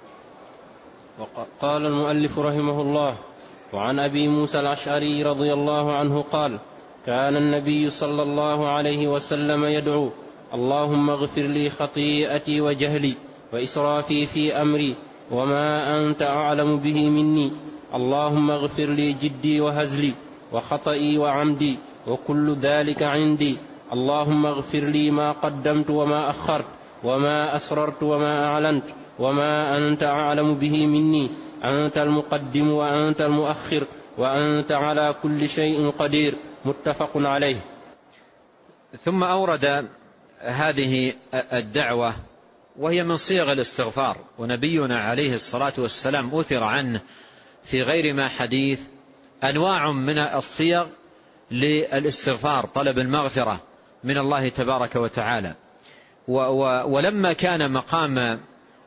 وقال المؤلف رحمه الله: وعن أبي موسى الأشعري رضي الله عنه قال: كان النبي صلى الله عليه وسلم يدعو: اللهم اغفر لي خطيئتي وجهلي وإسرافي في أمري وما أنت أعلم به مني، اللهم اغفر لي جدي وهزلي وخطئي وعمدي وكل ذلك عندي، اللهم اغفر لي ما قدمت وما أخرت وما أسررت وما أعلنت وما أنت أعلم به مني، أنت المقدم وأنت المؤخر وأنت على كل شيء قدير. متفق عليه. ثم أورد هذه الدعوة وهي من صيغ الاستغفار، ونبينا عليه الصلاة والسلام أثر عنه في غير ما حديث أنواع من الصيغ للاستغفار، طلب المغفرة من الله تبارك وتعالى. ولما كان مقام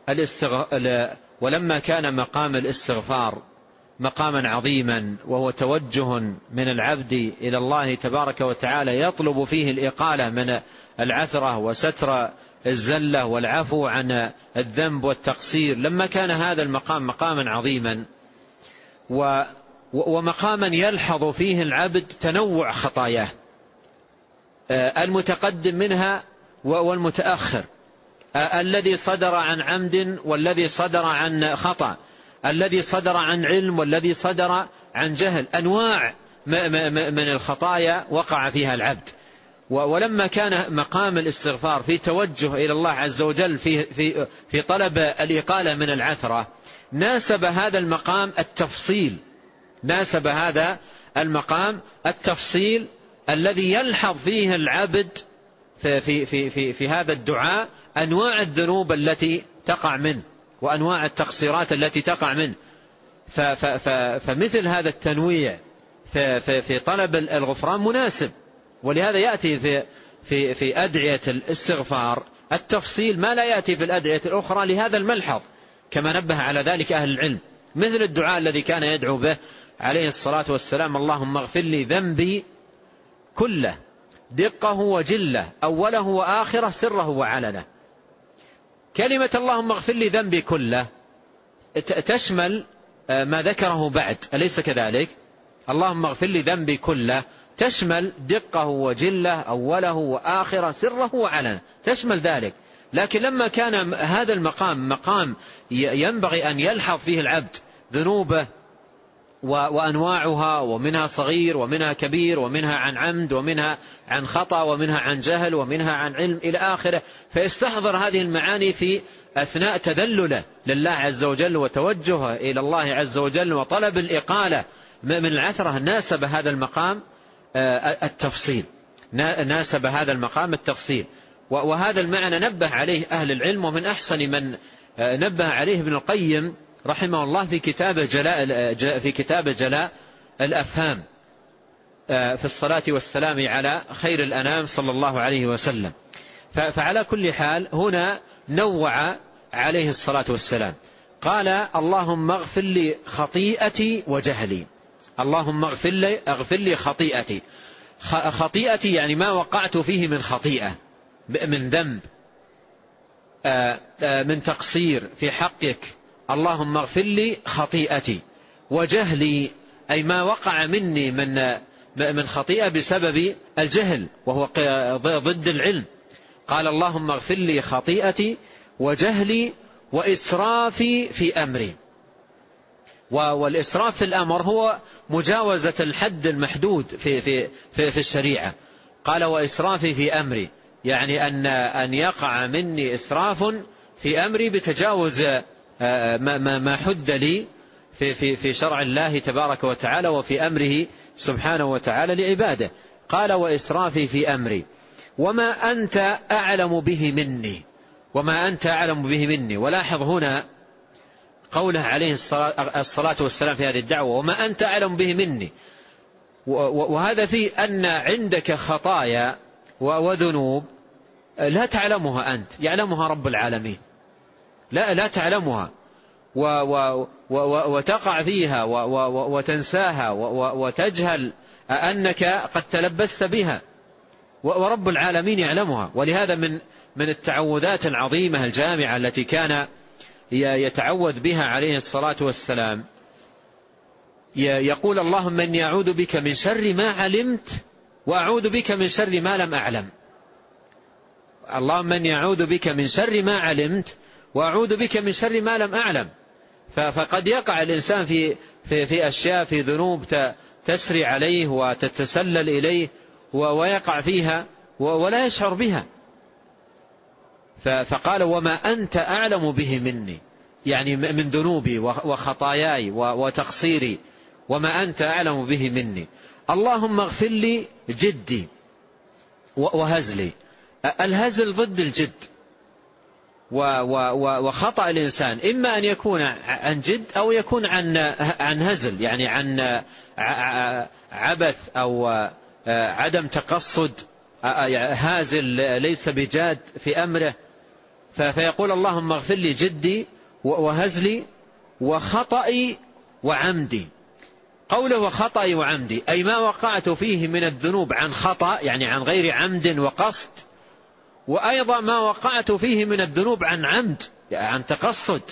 ولما كان مقام الاستغفار مقاما عظيما، وهو توجه من العبد إلى الله تبارك وتعالى يطلب فيه الإقالة من العثرة وستر الزلة والعفو عن الذنب والتقصير، لما كان هذا المقام مقاما عظيما ومقاما يلحظ فيه العبد تنوع خطاياه، المتقدم منها والمتأخر، الذي صدر عن عمد والذي صدر عن خطأ، الذي صدر عن علم والذي صدر عن جهل، أنواع من الخطايا وقع فيها العبد. ولما كان مقام الاستغفار في توجه إلى الله عز وجل في, في, في طلب الإقالة من العثرة، ناسب هذا المقام التفصيل ناسب هذا المقام التفصيل الذي يلحظ فيه العبد في, في, في, في, في هذا الدعاء أنواع الذنوب التي تقع منه وأنواع التقصيرات التي تقع منه. فمثل هذا التنويع في, في, في طلب الغفران مناسب، ولهذا يأتي في, في, في أدعية الاستغفار التفصيل ما لا يأتي في الأدعية الأخرى لهذا الملحظ، كما نبه على ذلك أهل العلم، مثل الدعاء الذي كان يدعو به عليه الصلاة والسلام: اللهم اغفر لي ذنبي كله دقه وجله أوله وآخره سره وعلنه. كلمة اللهم اغفر لي ذنبي كله تشمل ما ذكره بعد، أليس كذلك؟ اللهم اغفر لي ذنبي كله تشمل دقه وجله، أوله وآخره، سره وعلنه، تشمل ذلك. لكن لما كان هذا المقام مقام ينبغي أن يلحظ فيه العبد ذنوبه وأنواعها، ومنها صغير ومنها كبير، ومنها عن عمد ومنها عن خطأ ومنها عن جهل ومنها عن علم إلى آخره، فيستحضر هذه المعاني في أثناء تذلله لله عز وجل وتوجهه إلى الله عز وجل وطلب الإقالة من العثرة، ناسب هذا المقام التفصيل، ناسب هذا المقام التفصيل. وهذا المعنى نبه عليه أهل العلم، ومن أحسن من نبه عليه ابن القيم رحمه الله في كتاب جلاء في كتاب جلاء الأفهام في الصلاة والسلام على خير الأنام صلى الله عليه وسلم. فعلى كل حال هنا نوع عليه الصلاة والسلام، قال اللهم اغفر لي خطيئتي وجهلي. اللهم اغفر لي اغفر لي خطيئتي. خطيئتي يعني ما وقعت فيه من خطيئة، من ذنب، من تقصير في حقك، اللهم اغفر لي خطيئتي. وجهلي أي ما وقع مني من من خطيئة بسبب الجهل، وهو ضد العلم. قال اللهم اغفر لي خطيئتي وجهلي وإسرافي في أمري. والإسراف في الأمر هو مجاوزة الحد المحدود في في في, في الشريعة. قال وإسرافي في أمري، يعني أن أن يقع مني إسراف في أمري بتجاوز ما ما حد لي في في في شرع الله تبارك وتعالى وفي أمره سبحانه وتعالى لعباده. قال وإسرافي في أمري وما أنت أعلم به مني، وما أنت أعلم به مني. ولاحظ هنا قوله عليه الصلاة والسلام في هذه الدعوة وما أنت أعلم به مني، وهذا فيه أن عندك خطايا وذنوب لا تعلمها أنت، يعلمها رب العالمين، لا لا تعلمها و و و وتقع فيها وتنساها وتجهل أنك قد تلبست بها، ورب العالمين يعلمها. ولهذا من من التعوذات العظيمة الجامعة التي كان يتعوذ بها عليه الصلاة والسلام، يقول اللهم إني أعوذ بك من شر ما علمت وأعوذ بك من شر ما لم أعلم. اللهم إني أعوذ بك من شر ما علمت وأعوذ بك من شر ما لم أعلم. فقد يقع الإنسان في في في أشياء، في ذنوب تسري عليه وتتسلل إليه ويقع فيها ولا يشعر بها. فقال وما أنت أعلم به مني، يعني من ذنوبي وخطاياي وتقصيري، وما أنت أعلم به مني. اللهم اغفر لي جدي وهزلي. الهزل ضد الجد، وخطأ الإنسان إما أن يكون عن جد أو يكون عن عن هزل، يعني عن عبث أو عدم تقصد، هازل ليس بجاد في أمره. فيقول اللهم اغفر لي جدي وهزلي وخطئي وعمدي. قوله وخطئي وعمدي أي ما وقعت فيه من الذنوب عن خطأ، يعني عن غير عمد وقصد، وأيضا ما وقعت فيه من الذنوب عن عمد، يعني عن تقصد.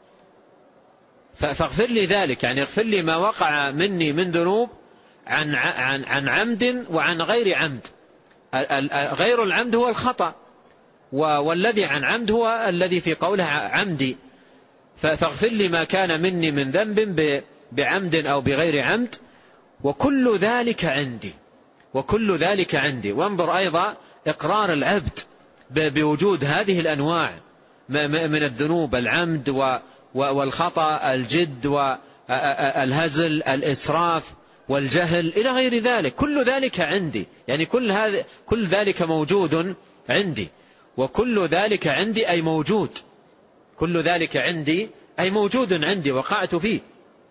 فاغفر لي ذلك، يعني اغفر لي ما وقع مني من ذنوب عن عن عن عمد وعن غير عمد. غير العمد هو الخطأ، والذي عن عمد هو الذي في قوله عمدي. فاغفر لي ما كان مني من ذنب بعمد أو بغير عمد، وكل ذلك عندي، وكل ذلك عندي. وانظر أيضا إقرار العبد بوجود هذه الأنواع من الذنوب، العمد والخطأ، الجد والهزل، الإسراف والجهل إلى غير ذلك. كل ذلك عندي، يعني كل هذا كل ذلك موجود عندي. وكل ذلك عندي أي موجود، كل ذلك عندي أي موجود عندي، وقعت فيه.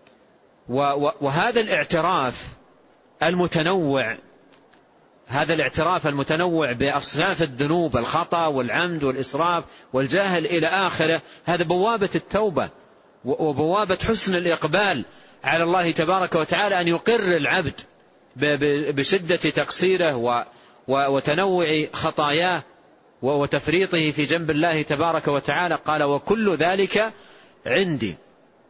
وهذا الاعتراف المتنوع، هذا الاعتراف المتنوع بأصناف الذنوب، الخطأ والعمد والإسراف والجهل إلى آخره، هذا بوابة التوبة وبوابة حسن الإقبال على الله تبارك وتعالى، أن يقر العبد بشدة تقصيره وتنوع خطاياه وتفريطه في جنب الله تبارك وتعالى. قال وكل ذلك عندي.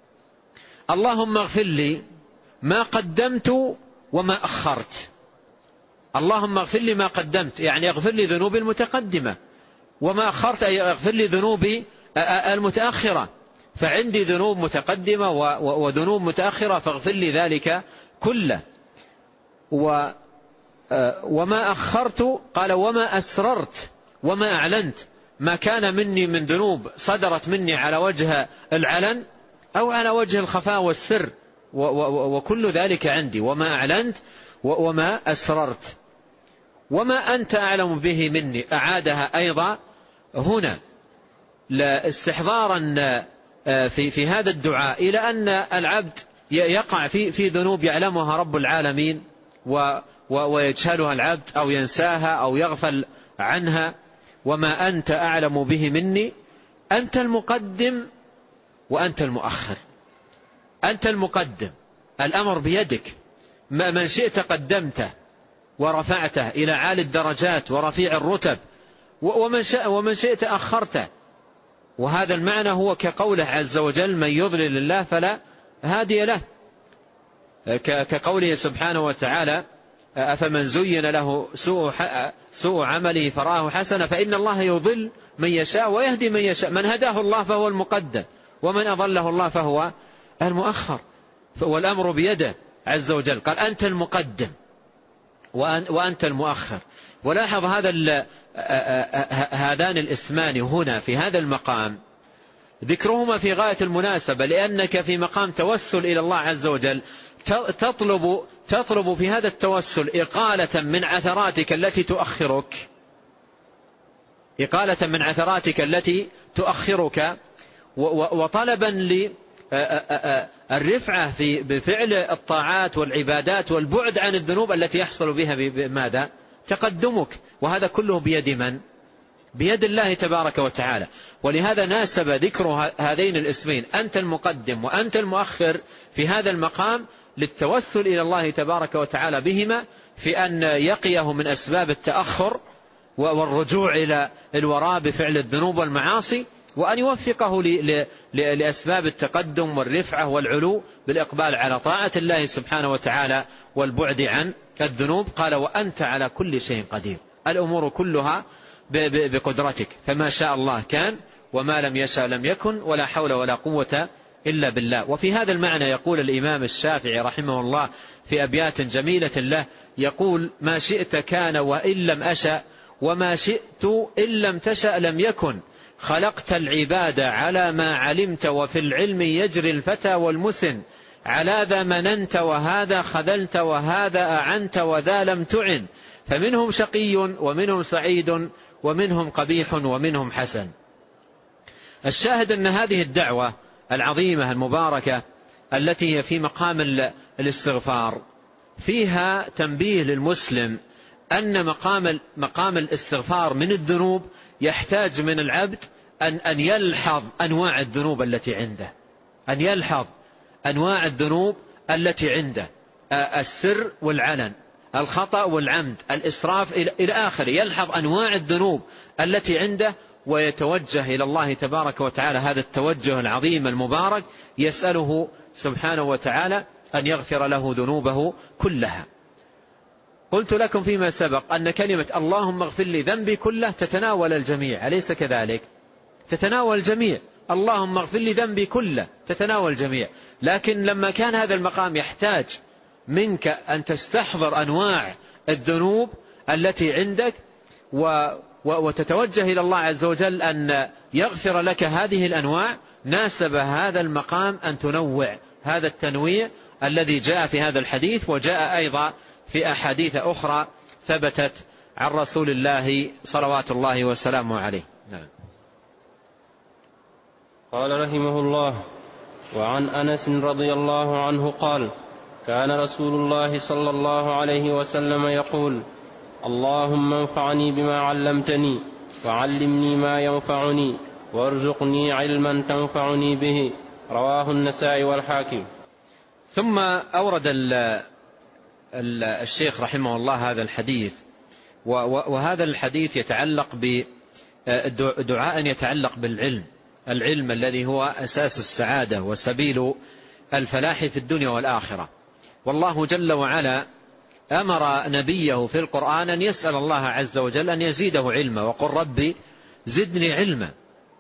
اللهم اغفر لي ما قدمت وما أخرت. اللهم اغفر لي ما قدمت يعني اغفر لي ذنوبي المتقدمة، وما أخرت أي اغفر لي ذنوبي المتأخرة، فعندي ذنوب متقدمة وذنوب متأخرة فاغفر لي ذلك كله. وما أخرت قال وما أسررت وما أعلنت، ما كان مني من ذنوب صدرت مني على وجه العلن أو على وجه الخفاء والسر، وكل ذلك عندي. وما أعلنت وما أسررت وما أنت أعلم به مني. أعادها أيضا هنا لاستحضارا في في هذا الدعاء إلى أن العبد يقع في في ذنوب يعلمها رب العالمين ويجهلها العبد أو ينساها أو يغفل عنها. وما أنت أعلم به مني، أنت المقدم وأنت المؤخر. أنت المقدم، الأمر بيدك، من شئت قدمته ورفعته إلى عالي الدرجات ورفيع الرتب، ومن شئت أخرته. وهذا المعنى هو كقوله عز وجل من يضلل الله فلا هادي له، كقوله سبحانه وتعالى أفمن زين له سوء, سوء عمله فرآه حسنا فإن الله يضل من يشاء ويهدي من يشاء. من هداه الله فهو المقدم، ومن أضله الله فهو المؤخر، والأمر بيده عز وجل. قال أنت المقدم وأنت المؤخر. ولاحظ هذا هذان الاسمان هنا في هذا المقام ذكرهما في غاية المناسبة، لأنك في مقام توسل إلى الله عز وجل تطلب تطلب في هذا التوسل إقالة من عثراتك التي تؤخرك، إقالة من عثراتك التي تؤخرك، وطلبا للرفعة في بفعل الطاعات والعبادات والبعد عن الذنوب التي يحصل بها بماذا؟ تقدمك. وهذا كله بيد من؟ بيد الله تبارك وتعالى. ولهذا ناسب ذكر هذين الاسمين أنت المقدم وأنت المؤخر في هذا المقام للتوسل إلى الله تبارك وتعالى بهما في أن يقيه من أسباب التأخر والرجوع إلى الوراء بفعل الذنوب والمعاصي، وأن يوفقه لأسباب التقدم والرفعة والعلو بالإقبال على طاعة الله سبحانه وتعالى والبعد عن الذنوب. قال وأنت على كل شيء قدير، الأمور كلها بقدرتك، فما شاء الله كان وما لم يشاء لم يكن، ولا حول ولا قوة إلا بالله. وفي هذا المعنى يقول الإمام الشافعي رحمه الله في أبيات جميلة له، يقول ما شئت كان وإن لم أشأ، وما شئت إن لم تشأ لم يكن، خلقت العباد على ما علمت، وفي العلم يجري الفتى والمسن، على ذا مننت وهذا خذلت، وهذا أعنت وذا لم تعن، فمنهم شقي ومنهم سعيد ومنهم قبيح ومنهم حسن. الشاهد أن هذه الدعوة العظيمة المباركة التي هي في مقام الاستغفار فيها تنبيه للمسلم أن مقام مقام الاستغفار من الذنوب يحتاج من العبد أن أن يلحظ أنواع الذنوب التي عنده، أن يلحظ أنواع الذنوب التي عنده، السر والعلن، الخطأ والعمد، الإسراف إلى آخره. يلحظ أنواع الذنوب التي عنده ويتوجه إلى الله تبارك وتعالى هذا التوجه العظيم المبارك، يسأله سبحانه وتعالى أن يغفر له ذنوبه كلها. قلت لكم فيما سبق أن كلمة اللهم اغفر لي ذنبي كله تتناول الجميع، أليس كذلك؟ تتناول الجميع، اللهم اغفر لي ذنبي كله تتناول الجميع. لكن لما كان هذا المقام يحتاج منك أن تستحضر أنواع الذنوب التي عندك و وتتوجه إلى الله عز وجل أن يغفر لك هذه الأنواع، ناسب هذا المقام أن تنوع هذا التنويع الذي جاء في هذا الحديث، وجاء أيضا في أحاديث أخرى ثبتت عن رسول الله صلوات الله وسلامه عليه. نعم. قال رحمه الله: وعن أنس رضي الله عنه قال: كان رسول الله صلى الله عليه وسلم يقول: اللهم انفعني بما علمتني، وعلمني ما ينفعني، وارزقني علما تنفعني به. رواه النسائي والحاكم. ثم أورد الشيخ رحمه الله هذا الحديث، وهذا الحديث يتعلق بدعاء يتعلق بالعلم، العلم الذي هو أساس السعادة وسبيل الفلاح في الدنيا والآخرة. والله جل وعلا أمر نبيه في القرآن أن يسأل الله عز وجل أن يزيده علما، وقل ربي زدني علما.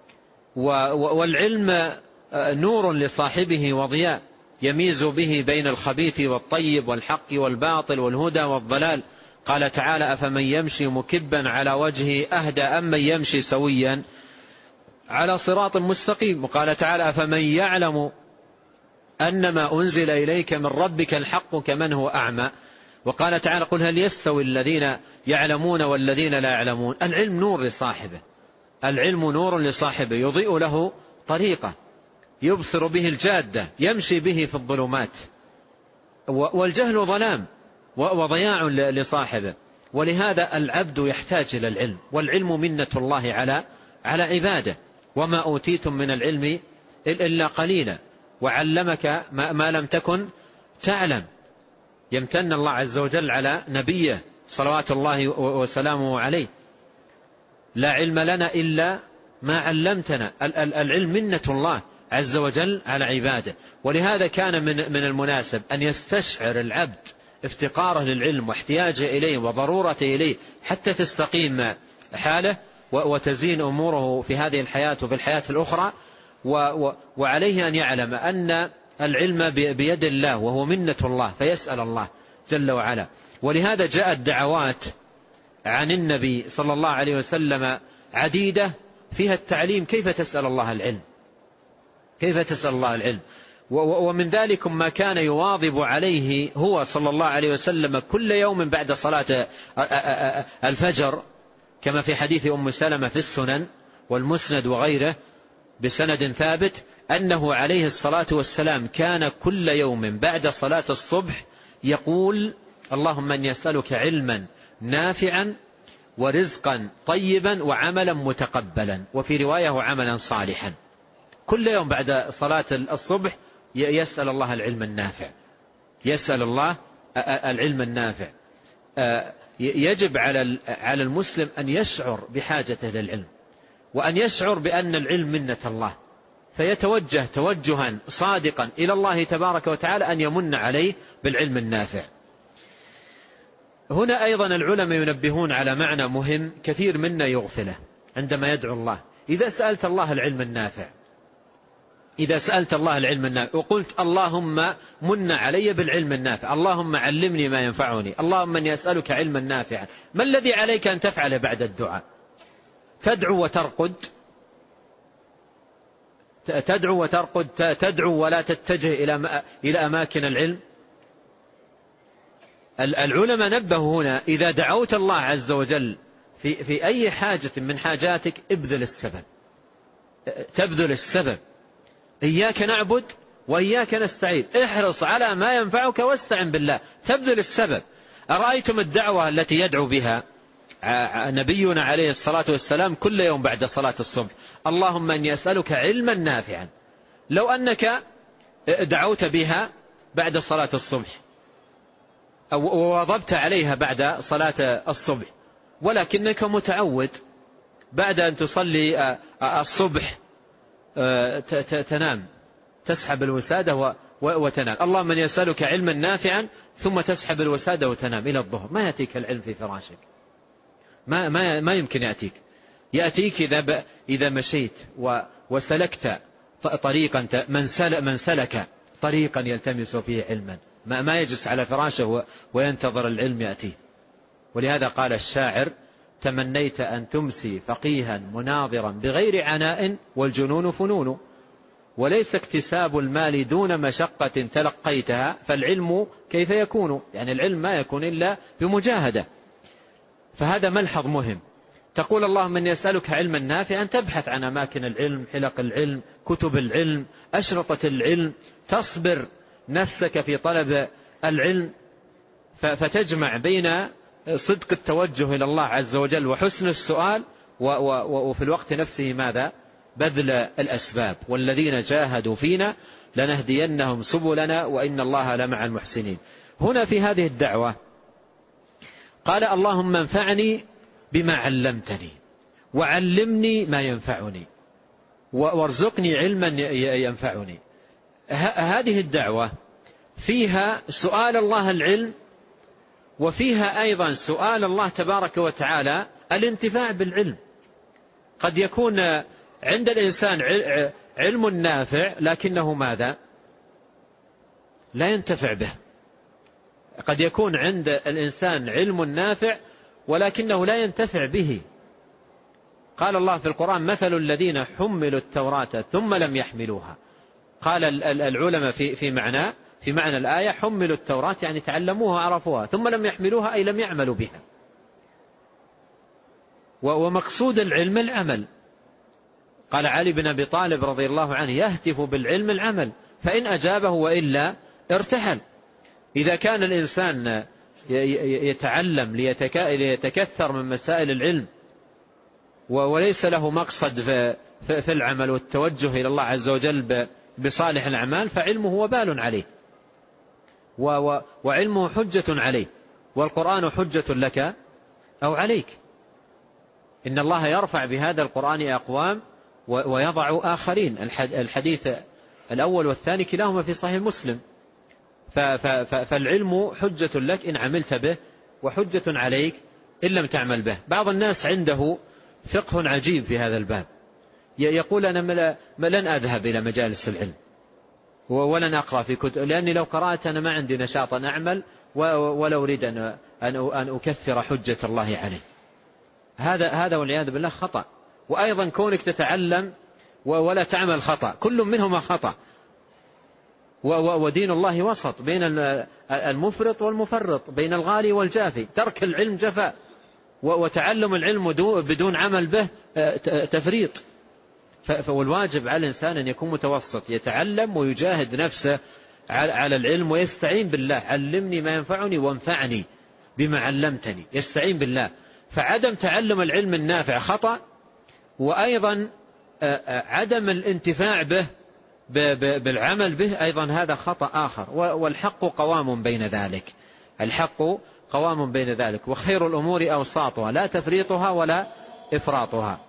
والعلم نور لصاحبه وضياء يميز به بين الخبيث والطيب والحق والباطل والهدى والضلال. قال تعالى: أفمن يمشي مكبا على وجهه أهدى أم من يمشي سويا على صراط مستقيم. وقال تعالى: أفمن يعلم أنما أنزل إليك من ربك الحق كمن هو أعمى. وقال تعالى: قل هل يستوي الذين يعلمون والذين لا يعلمون. العلم نور لصاحبه، العلم نور لصاحبه يضيء له طريقه، يبصر به الجادة، يمشي به في الظلمات. والجهل ظلام وضياع لصاحبه. ولهذا العبد يحتاج إلى العلم، والعلم منة الله على على عباده. وما أوتيتم من العلم إلا قليلا، وعلمك ما لم تكن تعلم. يمتن الله عز وجل على نبيه صلوات الله وسلامه عليه: لا علم لنا إلا ما علمتنا. العلم منة الله عز وجل على عباده. ولهذا كان من من المناسب أن يستشعر العبد افتقاره للعلم واحتياجه إليه وضرورته إليه حتى تستقيم حاله وتزين أموره في هذه الحياة وفي الحياة الأخرى. وعليه أن يعلم أن العلم بيد الله وهو منة الله، فيسأل الله جل وعلا. ولهذا جاءت دعوات عن النبي صلى الله عليه وسلم عديدة فيها التعليم كيف تسأل الله العلم، كيف تسأل الله العلم. ومن ذلك ما كان يواظب عليه هو صلى الله عليه وسلم كل يوم بعد صلاة الفجر، كما في حديث أم سلمة في السنن والمسند وغيره بسند ثابت، أنه عليه الصلاة والسلام كان كل يوم بعد صلاة الصبح يقول: اللهم إني أسألك علما نافعا ورزقا طيبا وعملا متقبلا، وفي رواية وعملا صالحا. كل يوم بعد صلاة الصبح يسأل الله العلم النافع، يسأل الله العلم النافع. يجب على المسلم أن يشعر بحاجته للعلم، وأن يشعر بأن العلم منة الله، فيتوجه توجها صادقا إلى الله تبارك وتعالى أن يمن عليه بالعلم النافع. هنا أيضا العلماء ينبهون على معنى مهم كثير منا يغفله عندما يدعو الله. إذا سألت الله العلم النافع، إذا سألت الله العلم النافع وقلت: اللهم من علي بالعلم النافع، اللهم علمني ما ينفعني، اللهم أني أسألك علما نافعا، ما الذي عليك أن تفعل بعد الدعاء؟ تدعو وترقد، تدعو وترقد، تدعو ولا تتجه إلى إلى أماكن العلم. العلماء نبهوا هنا: إذا دعوت الله عز وجل في في أي حاجة من حاجاتك ابذل السبب، تبذل السبب. إياك نعبد وإياك نستعين، احرص على ما ينفعك واستعن بالله، تبذل السبب. أرأيتم الدعوة التي يدعو بها نبينا عليه الصلاة والسلام كل يوم بعد صلاة الصبح: اللهم إني أسألك علما نافعا. لو أنك دعوت بها بعد صلاة الصبح أو وواظبت عليها بعد صلاة الصبح، ولكنك متعود بعد أن تصلي الصبح تنام، تسحب الوسادة وتنام. اللهم إني أسألك علما نافعا، ثم تسحب الوسادة وتنام إلى الظهر. ما يأتيك العلم في فراشك، ما ما ما يمكن يأتيك. يأتيك إذا إذا مشيت وسلكت طريقا، من سلك من سلك طريقا يلتمس فيه علما، ما ما يجلس على فراشه وينتظر العلم يأتيه. ولهذا قال الشاعر: تمنيت أن تمسي فقيها مناظرا بغير عناء والجنون فنون، وليس اكتساب المال دون مشقة تلقيتها، فالعلم كيف يكون؟ يعني العلم ما يكون إلا بمجاهدة. فهذا ملحظ مهم. تقول: اللهم إني أسألك علما نافعا، تبحث عن أماكن العلم، حلق العلم، كتب العلم، أشرطة العلم، تصبر نفسك في طلب العلم، فتجمع بين صدق التوجه إلى الله عز وجل وحسن السؤال، وفي الوقت نفسه ماذا؟ بذل الأسباب. والذين جاهدوا فينا لنهدينهم سبلنا وإن الله لمع المحسنين. هنا في هذه الدعوة قال: اللهم انفعني بما علمتني وعلمني ما ينفعني وارزقني علما ينفعني. هذه الدعوة فيها سؤال الله العلم، وفيها أيضا سؤال الله تبارك وتعالى الانتفاع بالعلم. قد يكون عند الإنسان علم نافع لكنه ماذا؟ لا ينتفع به. قد يكون عند الإنسان علم نافع ولكنه لا ينتفع به. قال الله في القرآن: مثل الذين حملوا التوراة ثم لم يحملوها. قال العلماء في في معنى في معنى الآية: حملوا التوراة يعني تعلموها وعرفوها، ثم لم يحملوها أي لم يعملوا بها. ومقصود العلم العمل. قال علي بن أبي طالب رضي الله عنه: يهتف بالعلم العمل، فإن أجابه وإلا ارتحل. إذا كان الإنسان يتعلم ليتكثر من مسائل العلم وليس له مقصد في العمل والتوجه إلى الله عز وجل بصالح الأعمال، فعلمه وبال عليه وعلمه حجة عليه، والقرآن حجة لك أو عليك. إن الله يرفع بهذا القرآن أقوام ويضع آخرين. الحديث الأول والثاني كلاهما في صحيح مسلم. فالعلم حجة لك إن عملت به، وحجة عليك إن لم تعمل به. بعض الناس عنده فقه عجيب في هذا الباب، يقول: أنا لن أذهب إلى مجالس العلم ولن أقرأ في كتب، لأني لو قرأت أنا ما عندي نشاط أن أعمل، ولو أريد أن أكثر حجة الله عليه. هذا هذا والعياذ بالله خطأ. وأيضا كونك تتعلم ولا تعمل خطأ، كل منهما خطأ. ودين الله وسط بين المفرط والمفرط، بين الغالي والجافي. ترك العلم جفاء، وتعلم العلم بدون عمل به تفريط. فالواجب على الإنسان أن يكون متوسط، يتعلم ويجاهد نفسه على العلم ويستعين بالله: علمني ما ينفعني وانفعني بما علمتني. يستعين بالله. فعدم تعلم العلم النافع خطأ، وأيضا عدم الانتفاع به بالعمل به أيضا هذا خطأ آخر. والحق قوام بين ذلك. الحق قوام بين ذلك. وخير الأمور أوساطها، لا تفريطها ولا إفراطها.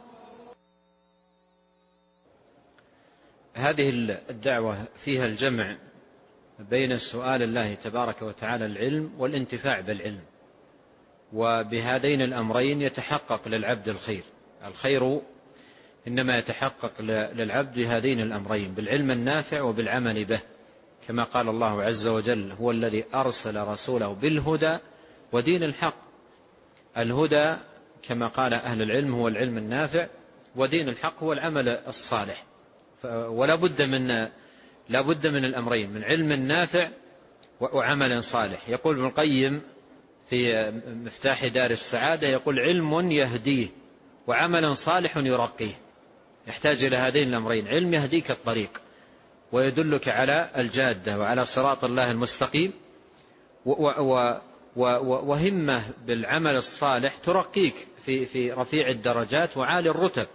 هذه الدعوة فيها الجمع بين سؤال الله تبارك وتعالى العلم والانتفاع بالعلم، وبهذين الأمرين يتحقق للعبد الخير. الخير إنما يتحقق للعبد بهذين الأمرين: بالعلم النافع وبالعمل به، كما قال الله عز وجل: هو الذي أرسل رسوله بالهدى ودين الحق. الهدى كما قال أهل العلم هو العلم النافع، ودين الحق هو العمل الصالح. ولا بد من لا بد من الأمرين: من علم نافع وعمل صالح. يقول ابن القيم في مفتاح دار السعادة، يقول: علم يهديه وعمل صالح يرقيه. يحتاج إلى هذين الأمرين: علم يهديك الطريق ويدلك على الجادة وعلى صراط الله المستقيم، وهمة بالعمل الصالح ترقيك في في رفيع الدرجات وعالي الرتب.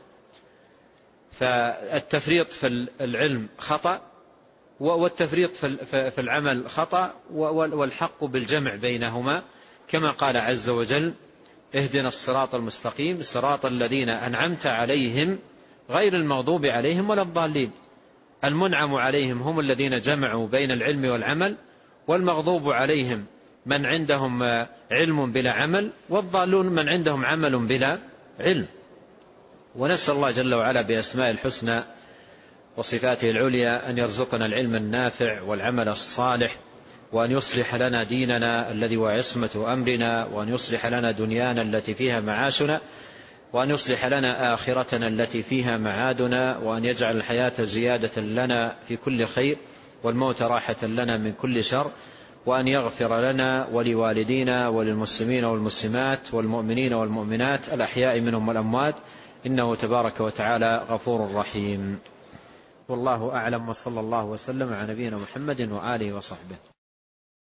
فالتفريط في العلم خطأ، والتفريط في العمل خطأ، والحق بالجمع بينهما، كما قال عز وجل: اهدنا الصراط المستقيم صراط الذين أنعمت عليهم غير المغضوب عليهم ولا الضالين. المنعم عليهم هم الذين جمعوا بين العلم والعمل، والمغضوب عليهم من عندهم علم بلا عمل، والضالون من عندهم عمل بلا علم. ونسأل الله جل وعلا بأسماء الحسنى وصفاته العليا أن يرزقنا العلم النافع والعمل الصالح، وأن يصلح لنا ديننا الذي هو عصمة أمرنا، وأن يصلح لنا دنيانا التي فيها معاشنا، وأن يصلح لنا آخرتنا التي فيها معادنا، وأن يجعل الحياة زيادة لنا في كل خير، والموت راحة لنا من كل شر، وأن يغفر لنا ولوالدينا وللمسلمين والمسلمات والمؤمنين والمؤمنات الأحياء منهم والأموات، إنه تبارك وتعالى غفور رحيم. والله أعلم، وصلى الله وسلم على نبينا محمد وآله وصحبه.